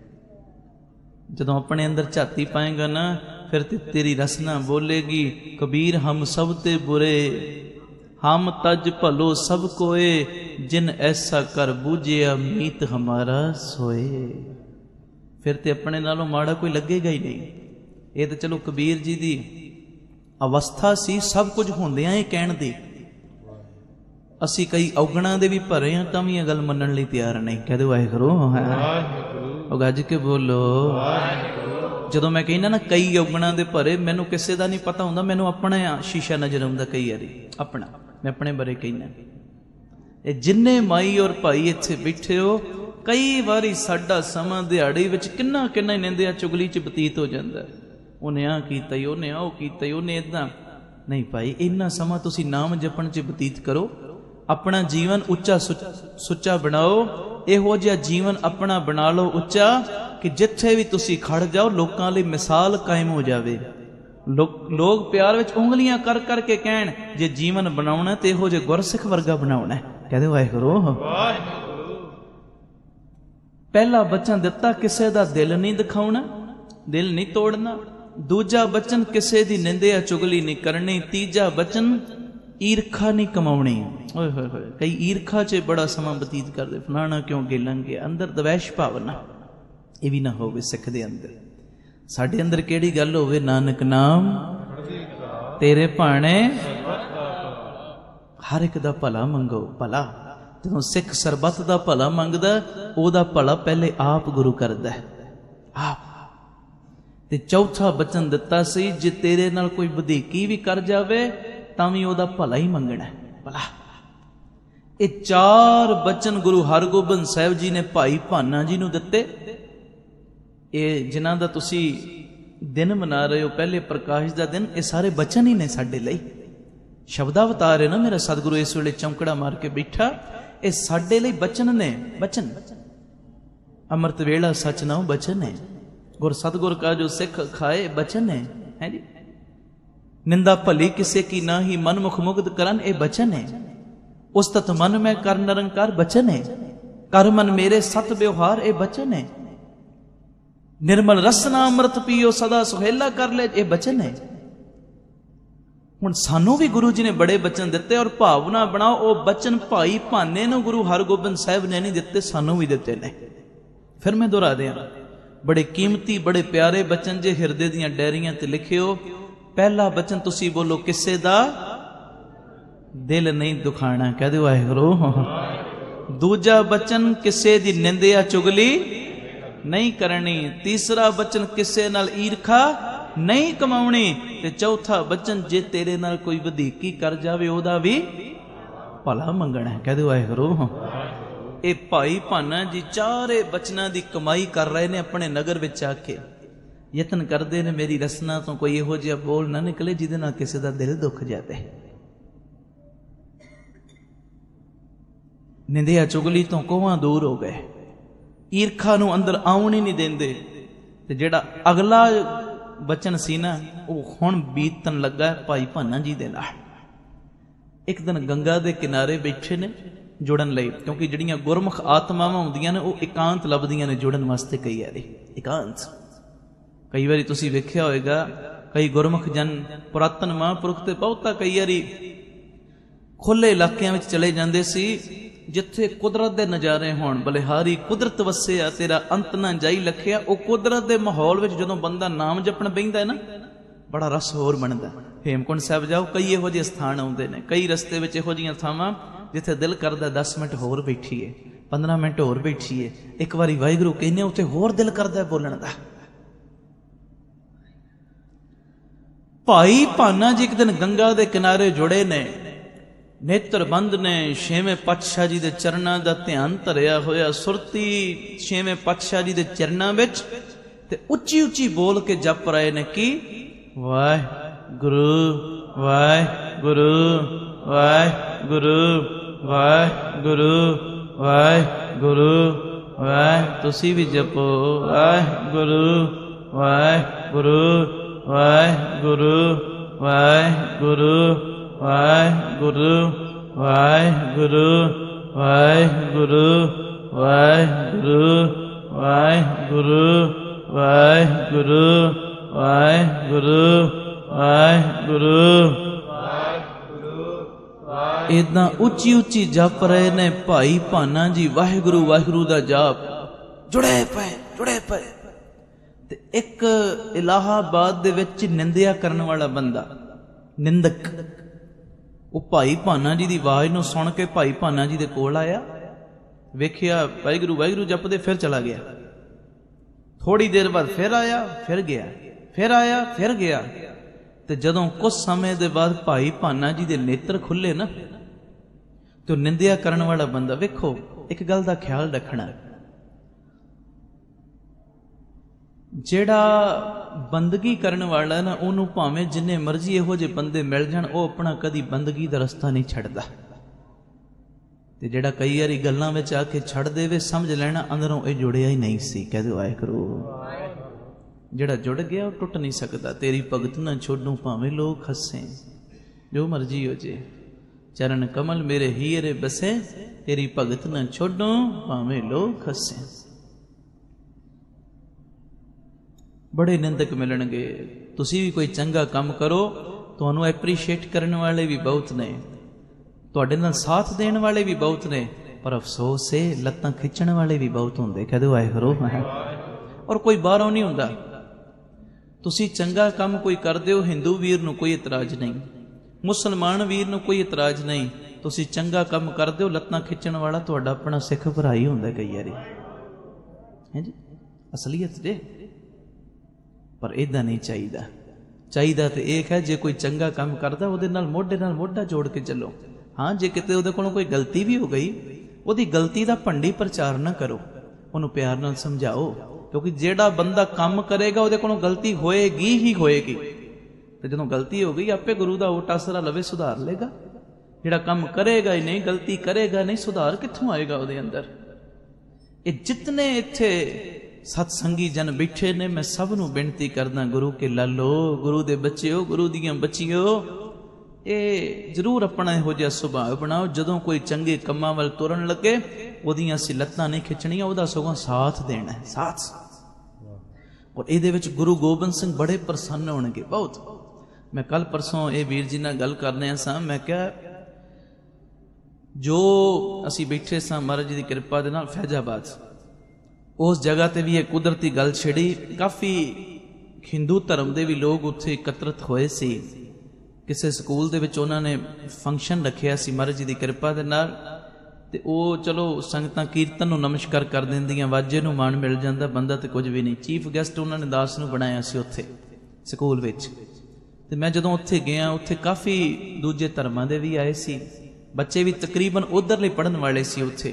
ਜਦੋਂ ਆਪਣੇ ਅੰਦਰ ਝਾਤੀ ਪਾਏਗਾ ਨਾ, ਫਿਰ ਤੇ ਤੇਰੀ ਰਸਨਾ ਬੋਲੇਗੀ, ਕਬੀਰ ਹਮ ਸਭ ਤੇ ਬੁਰੇ, ਹਮ ਤਜ ਭਲੋ ਸਭ ਕੋਏ, ਜਿਨ ਐਸਾ ਕਰ ਬੂਝਿਆ ਮੀਤ ਹਮਾਰਾ ਸੋਏ। ਫਿਰ ਤੇ ਆਪਣੇ ਨਾਲੋਂ ਮਾੜਾ ਕੋਈ ਲੱਗੇਗਾ ਹੀ ਨਹੀਂ। ਇਹ ਤਾਂ ਚਲੋ ਕਬੀਰ ਜੀ ਦੀ ਅਵਸਥਾ ਸੀ, ਸਭ ਕੁਝ ਹੁੰਦਿਆਂ ਇਹ ਕਹਿਣ ਦੀ। ਅਸੀਂ ਕਈ ਔਗਣਾਂ ਦੇ ਵੀ ਭਰੇ ਹਾਂ, ਤਾਂ ਵੀ ਇਹ ਗੱਲ ਮੰਨਣ ਲਈ ਤਿਆਰ ਨਹੀਂ। ਕਹਿ ਦਿਓ ਵਾਹਿਗੁਰੂ। ਉਹ ਗੱਜ ਕੇ ਬੋਲੋ। ਜਦੋਂ ਮੈਂ ਕਹਿੰਦਾ ਨਾ ਕਈ ਔਗਣਾਂ ਦੇ ਭਰੇ, ਮੈਨੂੰ ਕਿਸੇ ਦਾ ਨਹੀਂ ਪਤਾ ਹੁੰਦਾ, ਮੈਨੂੰ ਆਪਣਾ ਸ਼ੀਸ਼ਾ ਨਜ਼ਰ ਆਉਂਦਾ ਕਈ ਵਾਰੀ, ਆਪਣਾ। ਮੈਂ ਆਪਣੇ ਬਾਰੇ ਕਹਿੰਦਾ, ਇਹ ਜਿੰਨੇ ਮਾਈ ਔਰ ਭਾਈ ਇੱਥੇ ਬੈਠੇ ਹੋ, ਕਈ ਵਾਰੀ ਸਾਡਾ ਸਮਾਂ ਦਿਹਾੜੀ ਵਿੱਚ ਕਿੰਨਾ ਕਿੰਨਾ ਨਿੰਦਿਆ ਚੁਗਲੀ 'ਚ ਬਤੀਤ ਹੋ ਜਾਂਦਾ। ਉਹਨੇ ਆਹ ਕੀਤਾ ਹੀ, ਉਹਨੇ ਆਹ ਕੀਤਾ ਹੀ, ਉਹਨੇ ਇੱਦਾਂ। नहीं भाई, इन्ना समा तुसी नाम जपण च बतीत करो, अपना जीवन उच्चा सुच्चा बनाओ। इहो जिहा जीवन अपना बना लो उच्चा कि जिथे भी तुसी खड़ जाओ लोकां लई मिसाल कायम हो जावे। लो, लोग प्यार विच उंगलियां कर कर के कहण जे जीवन बनाउणा ते इहो जे गुरसिख वर्गा बनाउणा। कहदे वाहिगुरू पहला बचन दिता किसे दा दिल नहीं दिखाउणा, दिल नहीं तोड़ना। दूजा बचन किसे दी निंदिया चुगली नहीं करनी। तीजा बचन ईरखा नहीं कमाउणी। ओए होए होए, कई ईरखा च बड़ा समा बतीत करदे, फलाना क्यों गिलन गया। अंदर दवैश भावना ये भी ना होवे सिख दे अंदर। साडे अंदर केड़ी गल होवे, नानक नाम तेरे भाणे हर एक दा भला मंगो। भला ਜਦੋਂ ਸਿੱਖ ਸਰਬੱਤ ਦਾ ਭਲਾ ਮੰਗਦਾ, ਉਹਦਾ ਭਲਾ ਪਹਿਲੇ ਆਪ ਗੁਰੂ ਕਰਦਾ ਆਪ। ਤੇ ਚੌਥਾ ਬਚਨ ਦਿੱਤਾ ਸੀ, ਜੇ ਤੇਰੇ ਨਾਲ ਕੋਈ ਵਧੀਕੀ ਵੀ ਕਰ ਜਾਵੇ ਤਾਂ ਵੀ ਉਹਦਾ ਭਲਾ ਹੀ ਮੰਗਣਾ ਭਲਾ। ਇਹ ਚਾਰ ਬਚਨ ਗੁਰੂ ਹਰਗੋਬਿੰਦ ਸਾਹਿਬ ਜੀ ਨੇ ਭਾਈ ਭਾਨਾ ਜੀ ਨੂੰ ਦਿੱਤੇ। ਇਹ ਜਿਨ੍ਹਾਂ ਦਾ ਤੁਸੀਂ ਦਿਨ ਮਨਾ ਰਹੇ ਹੋ, ਪਹਿਲੇ ਪ੍ਰਕਾਸ਼ ਦਾ ਦਿਨ, ਇਹ ਸਾਰੇ ਬਚਨ ਹੀ ਨੇ ਸਾਡੇ ਲਈ। ਸ਼ਬਦਾਵਤਾਰ ਹੈ ਨਾ ਮੇਰਾ ਸਤਿਗੁਰੂ ਇਸ ਵੇਲੇ ਚੌਂਕੜਾ ਮਾਰ ਕੇ ਬੈਠਾ। ਇਹ ਸਾਡੇ ਲਈ ਬਚਨ ਨੇ, ਬਚਨ। ਅੰਮ੍ਰਿਤ ਵੇਲਾ ਸਚ ਨਾਉ ਬਚਨ ਹੈ। ਗੁਰ ਸਤਿਗੁਰ ਕਾ ਜੋ ਸਿੱਖ ਖਾਏ ਬਚਨ ਹੈ, ਹੈ ਜੀ। ਨਿੰਦਾ ਭਲੀ ਕਿਸੇ ਕੀ ਨਾਹੀ, ਮਨ ਮੁਖ ਮੁਗਧ ਕਰਨ, ਇਹ ਬਚਨ ਹੈ। ਉਸਤਤ ਮਨ ਮੈਂ ਕਰ ਨਿਰੰਕਾਰ, ਬਚਨ ਹੈ। ਕਰ ਮਨ ਮੇਰੇ ਸਤ ਵਿਵਹਾਰ, ਇਹ ਬਚਨ ਹੈ। ਨਿਰਮਲ ਰਸਨਾ ਅੰਮ੍ਰਿਤ ਪੀਓ, ਸਦਾ ਸੁਹੇਲਾ ਕਰ ਲੈ, ਇਹ ਬਚਨ ਹੈ। ਹੁਣ ਸਾਨੂੰ ਵੀ ਗੁਰੂ ਜੀ ਨੇ ਬੜੇ ਬਚਨ ਦਿੱਤੇ, ਔਰ ਭਾਵਨਾ ਬਣਾਓ ਉਹ ਬਚਨ ਭਾਈ ਭਾਨੇ ਨੂੰ ਗੁਰੂ ਹਰਗੋਬਿੰਦ ਸਾਹਿਬ ਨੇ ਨਹੀਂ ਦਿੱਤੇ, ਸਾਨੂੰ ਵੀ ਦਿੱਤੇ ਨੇ। ਫਿਰ ਮੈਂ ਦੁਹਰਾ ਦਿਆਂ, ਬੜੇ ਕੀਮਤੀ ਬੜੇ ਪਿਆਰੇ ਬਚਨ ਜੇ ਹਿਰਦੇ ਦੀਆਂ ਡੈਰੀਆਂ ਤੇ ਲਿਖਿਓ। ਪਹਿਲਾ ਬਚਨ ਤੁਸੀਂ ਬੋਲੋ, ਕਿਸੇ ਦਾ ਦਿਲ ਨਹੀਂ ਦੁਖਾਣਾ। ਕਹਿ ਦਿਓ ਵਾਹਿਗੁਰੂ। ਦੂਜਾ ਬਚਨ, ਕਿਸੇ ਦੀ ਨਿੰਦਿਆ ਚੁਗਲੀ ਨਹੀਂ ਕਰਨੀ। ਤੀਸਰਾ ਬਚਨ, ਕਿਸੇ ਨਾਲ ਈਰਖਾ ਨਹੀਂ ਕਮਾਉਣੀ। ਤੇ ਚੌਥਾ ਬਚਨ, ਜੇ ਤੇਰੇ ਨਾਲ ਕੋਈ ਵਧੀਕੀ ਕਰ ਜਾਵੇ ਉਹਦਾ ਵੀ ਭਲਾ ਮੰਗਣਾ। ਕਹਿ ਦਿਓ ਵਾਹਿਗੁਰੂ। ਇਹ ਭਾਈ ਭਾਨਾ ਜੀ ਚਾਰੇ ਬਚਨਾਂ ਦੀ ਕਮਾਈ ਕਰ ਰਹੇ ਨੇ ਆਪਣੇ ਨਗਰ ਵਿੱਚ ਆ ਕੇ। ਯਤਨ ਕਰਦੇ ਨੇ ਮੇਰੀ ਰਸਨਾ ਤੋਂ ਕੋਈ ਇਹੋ ਜਿਹਾ ਬੋਲ ਨਾ ਨਿਕਲੇ ਜਿਹਦੇ ਨਾਲ ਕਿਸੇ ਦਾ ਦਿਲ ਦੁੱਖ ਜਾਵੇ। ਨਿੰਦਿਆ ਚੁਗਲੀ ਤੋਂ ਕੋਹਾਂ ਦੂਰ ਹੋ ਗਏ, ਈਰਖਾ ਨੂੰ ਅੰਦਰ ਆਉਣ ਹੀ ਨਹੀਂ ਦਿੰਦੇ। ਤੇ ਜਿਹੜਾ ਅਗਲਾ ਬਚਨ ਸੀ ਨਾ, ਉਹ ਹੁਣ ਬੀਤਣ ਲੱਗਾ ਭਾਈ ਭਾਨਾ ਜੀ ਦੇ ਨਾਲ। ਇੱਕ ਦਿਨ ਗੰਗਾ ਦੇ ਕਿਨਾਰੇ ਬੈਠੇ ਨੇ ਜੁੜਨ ਲਈ, ਕਿਉਂਕਿ ਜਿਹੜੀਆਂ ਗੁਰਮੁਖ ਆਤਮਾਵਾਂ ਹੁੰਦੀਆਂ ਨੇ ਉਹ ਇਕਾਂਤ ਲੱਭਦੀਆਂ ਨੇ ਜੁੜਨ ਵਾਸਤੇ। ਕਈ ਵਾਰੀ ਇਕਾਂਤ, ਕਈ ਵਾਰੀ ਤੁਸੀਂ ਵੇਖਿਆ ਹੋਏਗਾ, ਕਈ ਗੁਰਮੁਖ ਜਨ ਪੁਰਾਤਨ ਮਹਾਂਪੁਰਖ ਤੇ ਬਹੁਤਾ ਕਈ ਵਾਰੀ ਖੁੱਲੇ ਇਲਾਕਿਆਂ ਵਿੱਚ ਚਲੇ ਜਾਂਦੇ ਸੀ ਜਿੱਥੇ ਕੁਦਰਤ ਦੇ ਨਜ਼ਾਰੇ ਹੋਣ। ਬਲਿਹਾਰੀ ਕੁਦਰਤ ਵਸਿਆ, ਤੇਰਾ ਅੰਤ ਨਾ ਜਾਈ ਲਖਿਆ। ਉਹ ਕੁਦਰਤ ਦੇ ਮਾਹੌਲ ਵਿੱਚ ਜਦੋਂ ਬੰਦਾ ਨਾਮ ਜਪਣ ਬਹਿੰਦਾ ਹੈ ਨਾ, ਬੜਾ ਰਸ ਹੋਰ ਬਣਦਾ। ਹੇਮਕੁੰਟ ਸਾਹਿਬ ਜਾਓ, ਕਈ ਇਹੋ ਜਿਹੇ ਸਥਾਨ ਆਉਂਦੇ ਨੇ, ਕਈ ਰਸਤੇ ਵਿੱਚ ਇਹੋ ਜਿਹੀਆਂ ਥਾਵਾਂ ਜਿੱਥੇ ਦਿਲ ਕਰਦਾ ਦਸ ਮਿੰਟ ਹੋਰ ਬੈਠੀਏ, ਪੰਦਰਾਂ ਮਿੰਟ ਹੋਰ ਬੈਠੀਏ। ਇੱਕ ਵਾਰੀ ਵਾਹਿਗੁਰੂ ਕਹਿੰਦੇ ਉੱਥੇ ਹੋਰ ਦਿਲ ਕਰਦਾ ਬੋਲਣ ਦਾ। ਭਾਈ ਭਾਨਾ ਜੀ ਇੱਕ ਦਿਨ ਗੰਗਾ ਦੇ ਕਿਨਾਰੇ ਜੁੜੇ ਨੇ, ਨੇਤਰ ਬੰਦ ਨੇ, ਛੇਵੇਂ ਪਾਤਸ਼ਾਹ ਜੀ ਦੇ ਚਰਨਾਂ ਦਾ ਧਿਆਨ ਧਰਿਆ ਹੋਇਆ, ਸੁਰਤੀ ਛੇਵੇਂ ਪਾਤਸ਼ਾਹ ਜੀ ਦੇ ਚਰਨਾਂ ਵਿੱਚ, ਤੇ ਉੱਚੀ ਉੱਚੀ ਬੋਲ ਕੇ ਜਪ ਰਹੇ ਨੇ ਕਿ ਵਾਹਿਗੁਰੂ ਵਾਹਿਗੁਰੂ ਵਾਹਿਗੁਰੂ ਵਾਹਿਗੁਰੂ ਵਾਹਿਗੁਰੂ ਵਾਹਿ। ਤੁਸੀਂ ਵੀ ਜਪੋ ਵਾਹਿਗੁਰੂ ਵਾਹਿਗੁਰੂ ਵਾਹਿਗੁਰੂ ਵਾਹਿਗੁਰੂ ਵਾਹਿਗੁਰੂ ਵਾਹਿਗੁਰੂ ਵਾਹਿਗੁਰੂ ਵਾਹਿਗੁਰੂ ਵਾਹਿਗੁਰੂ ਵਾਹਿਗੁਰੂ ਵਾਹਿਗੁਰੂ ਵਾਹਿਗੁਰੂ। ਇਦਾਂ ਉੱਚੀ ਉੱਚੀ ਜਪ ਰਹੇ ਨੇ ਭਾਈ ਭਾਨਾ ਜੀ, ਵਾਹਿਗੁਰੂ ਵਾਹਿਗੁਰੂ ਦਾ ਜਾਪ। ਜੁੜੇ ਪਏ ਜੁੜੇ ਪਏ। ਤੇ ਇੱਕ ਇਲਾਹਾਬਾਦ ਦੇ ਵਿੱਚ ਨਿੰਦਿਆ ਕਰਨ ਵਾਲਾ ਬੰਦਾ, ਨਿੰਦਕ, ਉਹ ਭਾਈ ਭਾਨਾ ਜੀ ਦੀ ਆਵਾਜ਼ ਨੂੰ ਸੁਣ ਕੇ ਭਾਈ ਭਾਨਾ ਜੀ ਦੇ ਕੋਲ ਆਇਆ। ਵੇਖਿਆ ਵਾਹਿਗੁਰੂ ਵਾਹਿਗੁਰੂ ਜਪਦੇ, ਫਿਰ ਚਲਾ ਗਿਆ। ਥੋੜੀ ਦੇਰ ਬਾਅਦ ਫਿਰ ਆਇਆ, ਫਿਰ ਗਿਆ, ਫਿਰ ਆਇਆ, ਫਿਰ ਗਿਆ। ਤੇ ਜਦੋਂ ਕੁਝ ਸਮੇਂ ਦੇ ਬਾਅਦ ਭਾਈ ਭਾਨਾ ਜੀ ਦੇ ਨੇਤਰ ਖੁੱਲੇ ਨਾ, ਤੇ ਉਹ ਨਿੰਦਿਆ ਕਰਨ ਵਾਲਾ ਬੰਦਾ, ਵੇਖੋ ਇੱਕ ਗੱਲ ਦਾ ਖਿਆਲ ਰੱਖਣਾ, ਜਿਹੜਾ ਬੰਦਗੀ ਕਰਨ ਵਾਲਾ ਨਾ, ਉਹਨੂੰ ਭਾਵੇਂ ਜਿੰਨੇ ਮਰਜ਼ੀ ਇਹੋ ਜਿਹੇ ਬੰਦੇ ਮਿਲ ਜਾਣ, ਉਹ ਆਪਣਾ ਕਦੀ ਬੰਦਗੀ ਦਾ ਰਸਤਾ ਨਹੀਂ ਛੱਡਦਾ। ਤੇ ਜਿਹੜਾ ਕਈ ਵਾਰੀ ਗੱਲਾਂ ਵਿੱਚ ਆ ਕੇ ਛੱਡ ਦੇਵੇ, ਸਮਝ ਲੈਣਾ ਅੰਦਰੋਂ ਇਹ ਜੁੜਿਆ ਹੀ ਨਹੀਂ ਸੀ। ਕਹਿ ਦਿਓ ਵਾਹਿਗੁਰੂ। ਜਿਹੜਾ ਜੁੜ ਗਿਆ ਉਹ ਟੁੱਟ ਨਹੀਂ ਸਕਦਾ। ਤੇਰੀ ਭਗਤ ਨਾ ਛੋਡੂ ਭਾਵੇਂ ਲੋਕ ਹੱਸੇ, ਜੋ ਮਰਜ਼ੀ ਹੋ ਜੇ। ਚਰਨ ਕਮਲ ਮੇਰੇ ਹੀਰੇ ਬਸੇ, ਤੇਰੀ ਭਗਤ ਨਾ ਛੋਡੂ ਭਾਵੇਂ ਲੋਕ ਹੱਸੇ। ਬੜੇ ਨਿੰਦਕ ਮਿਲਣਗੇ। ਤੁਸੀਂ ਵੀ ਕੋਈ ਚੰਗਾ ਕੰਮ ਕਰੋ, ਤੁਹਾਨੂੰ ਐਪਰੀਸ਼ੀਏਟ ਕਰਨ ਵਾਲੇ ਵੀ ਬਹੁਤ ਨੇ, ਤੁਹਾਡੇ ਨਾਲ ਸਾਥ ਦੇਣ ਵਾਲੇ ਵੀ ਬਹੁਤ ਨੇ, ਪਰ ਅਫਸੋਸ ਹੈ ਲੱਤਾਂ ਖਿੱਚਣ ਵਾਲੇ ਵੀ ਬਹੁਤ ਹੁੰਦੇ। ਕਹਿ ਦਿਓ ਵਾਹਿਗੁਰੂ। ਔਰ ਕੋਈ ਬਾਹਰੋਂ ਨਹੀਂ ਹੁੰਦਾ। ਤੁਸੀਂ ਚੰਗਾ ਕੰਮ ਕੋਈ ਕਰਦੇ ਹੋ, ਹਿੰਦੂ ਵੀਰ ਨੂੰ ਕੋਈ ਇਤਰਾਜ਼ ਨਹੀਂ, ਮੁਸਲਮਾਨ ਵੀਰ ਨੂੰ ਕੋਈ ਇਤਰਾਜ਼ ਨਹੀਂ। ਤੁਸੀਂ ਚੰਗਾ ਕੰਮ ਕਰਦੇ ਹੋ, ਲੱਤਾਂ ਖਿੱਚਣ ਵਾਲਾ ਤੁਹਾਡਾ ਆਪਣਾ ਸਿੱਖ ਭਰਾ ਹੀ ਹੁੰਦਾ ਕਈ ਵਾਰੀ, ਹੈ ਜੀ, ਅਸਲੀਅਤ ਦੇ। ਪਰ ਇੱਦਾਂ ਨਹੀਂ ਚਾਹੀਦਾ। ਚਾਹੀਦਾ ਤੇ ਇਹ ਹੈ, ਜੇ ਕੋਈ ਚੰਗਾ ਕੰਮ ਕਰਦਾ ਉਹਦੇ ਨਾਲ ਮੋਢੇ ਨਾਲ ਮੋਢਾ ਜੋੜ ਕੇ ਚੱਲੋ। ਹਾਂ, ਜੇ ਕਿਤੇ ਉਹਦੇ ਕੋਲੋਂ ਕੋਈ ਗਲਤੀ ਵੀ ਹੋ ਗਈ, ਉਹਦੀ ਗਲਤੀ ਦਾ ਭੰਡੀ ਪ੍ਰਚਾਰ ਨਾ ਕਰੋ, ਉਹਨੂੰ ਪਿਆਰ ਨਾਲ ਸਮਝਾਓ। ਕਿਉਂਕਿ ਜਿਹੜਾ ਬੰਦਾ ਕੰਮ ਕਰੇਗਾ ਉਹਦੇ ਕੋਲੋਂ ਗਲਤੀ ਹੋਏਗੀ ਹੀ ਹੋਏਗੀ, ਤੇ ਜਦੋਂ ਗਲਤੀ ਹੋ ਗਈ ਆਪੇ ਗੁਰੂ ਦਾ ਓਟ ਆਸਰਾ ਲਵੇ, ਸੁਧਾਰ ਲੇਗਾ। ਜਿਹੜਾ ਕੰਮ ਕਰੇਗਾ ਹੀ ਨਹੀਂ, ਗਲਤੀ ਕਰੇਗਾ ਨਹੀਂ, ਸੁਧਾਰ ਕਿੱਥੋਂ ਆਏਗਾ ਉਹਦੇ ਅੰਦਰ? ਇਹ ਜਿਤਨੇ ਇੱਥੇ ਸਤਸੰਗੀ ਜਨ ਬੈਠੇ ਨੇ, ਮੈਂ ਸਭ ਨੂੰ ਬੇਨਤੀ ਕਰਦਾ, ਗੁਰੂ ਕੇ ਲਾਲੋ, ਗੁਰੂ ਦੇ ਬੱਚਿਓ, ਗੁਰੂ ਦੀਆਂ ਬੱਚੀਓ, ਇਹ ਜ਼ਰੂਰ ਆਪਣਾ ਇਹੋ ਜਿਹਾ ਸੁਭਾਅ ਬਣਾਓ, ਜਦੋਂ ਕੋਈ ਚੰਗੇ ਕੰਮਾਂ ਵੱਲ ਤੁਰਨ ਲੱਗੇ ਉਹਦੀਆਂ ਅਸੀਂ ਲੱਤਾਂ ਨਹੀਂ ਖਿੱਚਣੀਆਂ, ਉਹਦਾ ਸਗੋਂ ਸਾਥ ਦੇਣਾ ਹੈ, ਸਾਥ। ਔਰ ਇਹਦੇ ਵਿੱਚ ਗੁਰੂ ਗੋਬਿੰਦ ਸਿੰਘ ਬੜੇ ਪ੍ਰਸੰਨ ਹੋਣਗੇ, ਬਹੁਤ। ਮੈਂ ਕੱਲ ਪਰਸੋਂ ਇਹ ਵੀਰ ਜੀ ਨਾਲ ਗੱਲ ਕਰਨੇ ਸਾਂ, ਮੈਂ ਕਿਹਾ ਜੋ ਅਸੀਂ ਬੈਠੇ ਸਾਂ ਮਹਾਰਾਜ ਜੀ ਦੀ ਕਿਰਪਾ ਦੇ ਨਾਲ ਫੈਜ਼ਾਬਾਦ, ਉਸ ਜਗ੍ਹਾ ਤੇ ਵੀ ਇਹ ਕੁਦਰਤੀ ਗੱਲ ਛਿੜੀ। ਕਾਫੀ ਹਿੰਦੂ ਧਰਮ ਦੇ ਵੀ ਲੋਕ ਉੱਥੇ ਇਕੱਤਰਿਤ ਹੋਏ ਸੀ। ਕਿਸੇ ਸਕੂਲ ਦੇ ਵਿੱਚ ਉਹਨਾਂ ਨੇ ਫੰਕਸ਼ਨ ਰੱਖਿਆ ਸੀ ਮਹਾਰਾਜ ਜੀ ਦੀ ਕਿਰਪਾ ਦੇ ਨਾਲ, ਤੇ ਉਹ ਚਲੋ ਸੰਗਤਾਂ ਕੀਰਤਨ ਨੂੰ ਨਮਸਕਾਰ ਕਰ ਦਿੰਦੀਆਂ, ਵਾਜੇ ਨੂੰ ਮਾਣ ਮਿਲ ਜਾਂਦਾ, ਬੰਦਾ ਤੇ ਕੁਝ ਵੀ ਨਹੀਂ। ਚੀਫ ਗੈਸਟ ਉਹਨਾਂ ਨੇ ਦਾਸ ਨੂੰ ਬਣਾਇਆ ਸੀ ਉੱਥੇ ਸਕੂਲ ਵਿੱਚ। ਤੇ ਮੈਂ ਜਦੋਂ ਉੱਥੇ ਗਿਆ, ਉੱਥੇ ਕਾਫੀ ਦੂਜੇ ਧਰਮਾਂ ਦੇ ਵੀ ਆਏ ਸੀ, ਬੱਚੇ ਵੀ ਤਕਰੀਬਨ ਉਧਰਲੇ ਪੜ੍ਹਨ ਵਾਲੇ ਸੀ ਉੱਥੇ।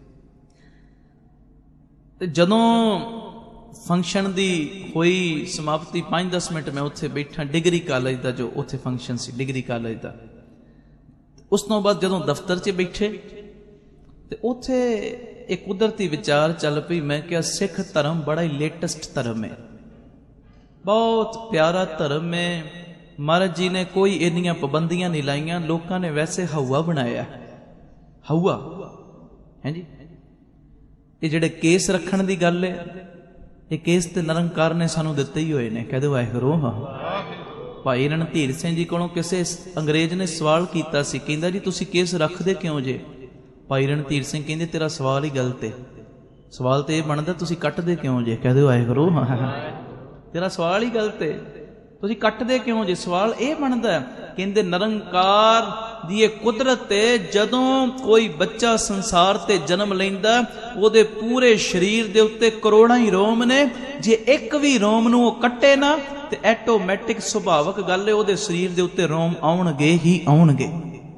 ਤੇ ਜਦੋਂ ਫੰਕਸ਼ਨ ਦੀ ਹੋਈ ਸਮਾਪਤੀ, ਪੰਜ ਦਸ ਮਿੰਟ ਮੈਂ ਉੱਥੇ ਬੈਠਾ, ਡਿਗਰੀ ਕਾਲਜ ਦਾ ਜੋ ਉੱਥੇ ਫੰਕਸ਼ਨ ਸੀ, ਡਿਗਰੀ ਕਾਲਜ ਦਾ। ਉਸ ਤੋਂ ਬਾਅਦ ਜਦੋਂ ਦਫ਼ਤਰ 'ਚ ਬੈਠੇ ਤੇ ਉੱਥੇ ਇੱਕ ਕੁਦਰਤੀ ਵਿਚਾਰ ਚੱਲ ਪਈ। ਮੈਂ ਕਿਹਾ ਸਿੱਖ ਧਰਮ ਬੜਾ ਹੀ ਲੇਟੈਸਟ ਧਰਮ ਹੈ, ਬਹੁਤ ਪਿਆਰਾ ਧਰਮ ਹੈ। ਮਹਾਰਾਜ ਜੀ ਨੇ ਕੋਈ ਇੰਨੀਆਂ ਪਾਬੰਦੀਆਂ ਨਹੀਂ ਲਾਈਆਂ, ਲੋਕਾਂ ਨੇ ਵੈਸੇ ਹਊਆ ਬਣਾਇਆ, ਹਊਆ ਹੈ ਜੀ। ਇਹ ਜਿਹੜੇ ਕੇਸ ਰੱਖਣ ਦੀ ਗੱਲ ਹੈ, ਇਹ ਕੇਸ ਤੇ ਨਿਰੰਕਾਰ ਨੇ ਸਾਨੂੰ ਦਿੱਤੇ ਹੀ ਹੋਏ ਨੇ। ਕਹਿ ਦਿਓ ਵਾਹਿਗੁਰੂ। ਭਾਈ ਰਣਧੀਰ ਸਿੰਘ ਜੀ ਕੋਲੋਂ ਕਿਸੇ ਅੰਗਰੇਜ਼ ਨੇ ਸਵਾਲ ਕੀਤਾ ਸੀ, ਕਹਿੰਦਾ ਜੀ ਤੁਸੀਂ ਕੇਸ ਰੱਖਦੇ ਕਿਉਂ ਜੇ? ਭਾਈ ਰਣਧੀਰ ਸਿੰਘ ਕਹਿੰਦੇ ਤੇਰਾ ਸਵਾਲ ਹੀ ਗਲਤ ਹੈ, ਸਵਾਲ ਤੇ ਇਹ ਬਣਦਾ ਤੁਸੀਂ ਕੱਟਦੇ ਕਿਉਂ ਜੇ? ਕਹਿ ਦਿਓ ਵਾਹਿਗੁਰੂ। ਤੇਰਾ ਸਵਾਲ ਹੀ ਗਲਤ ਹੈ, ਤੁਸੀਂ ਕੱਟਦੇ ਕਿਉਂ ਜੇ? ਸਵਾਲ ਇਹ ਬਣਦਾ, ਕਹਿੰਦੇ ਨਿਰੰਕਾਰ ਦੀ ਇਹ ਕੁਦਰਤ ਹੈ, ਜਦੋਂ ਕੋਈ ਬੱਚਾ ਸੰਸਾਰ ਤੇ ਜਨਮ ਲੈਂਦਾ ਉਹਦੇ ਪੂਰੇ ਸਰੀਰ ਦੇ ਉੱਤੇ ਕਰੋੜਾਂ ਹੀ ਰੋਮ ਨੇ, ਜੇ ਇੱਕ ਵੀ ਰੋਮ ਨੂੰ ਉਹ ਕੱਟੇ ਨਾ ਤੇ ਆਟੋਮੈਟਿਕ ਸੁਭਾਵਕ ਗੱਲ ਹੈ ਉਹਦੇ ਸਰੀਰ ਦੇ ਉੱਤੇ ਰੋਮ ਆਉਣਗੇ ਹੀ ਆਉਣਗੇ।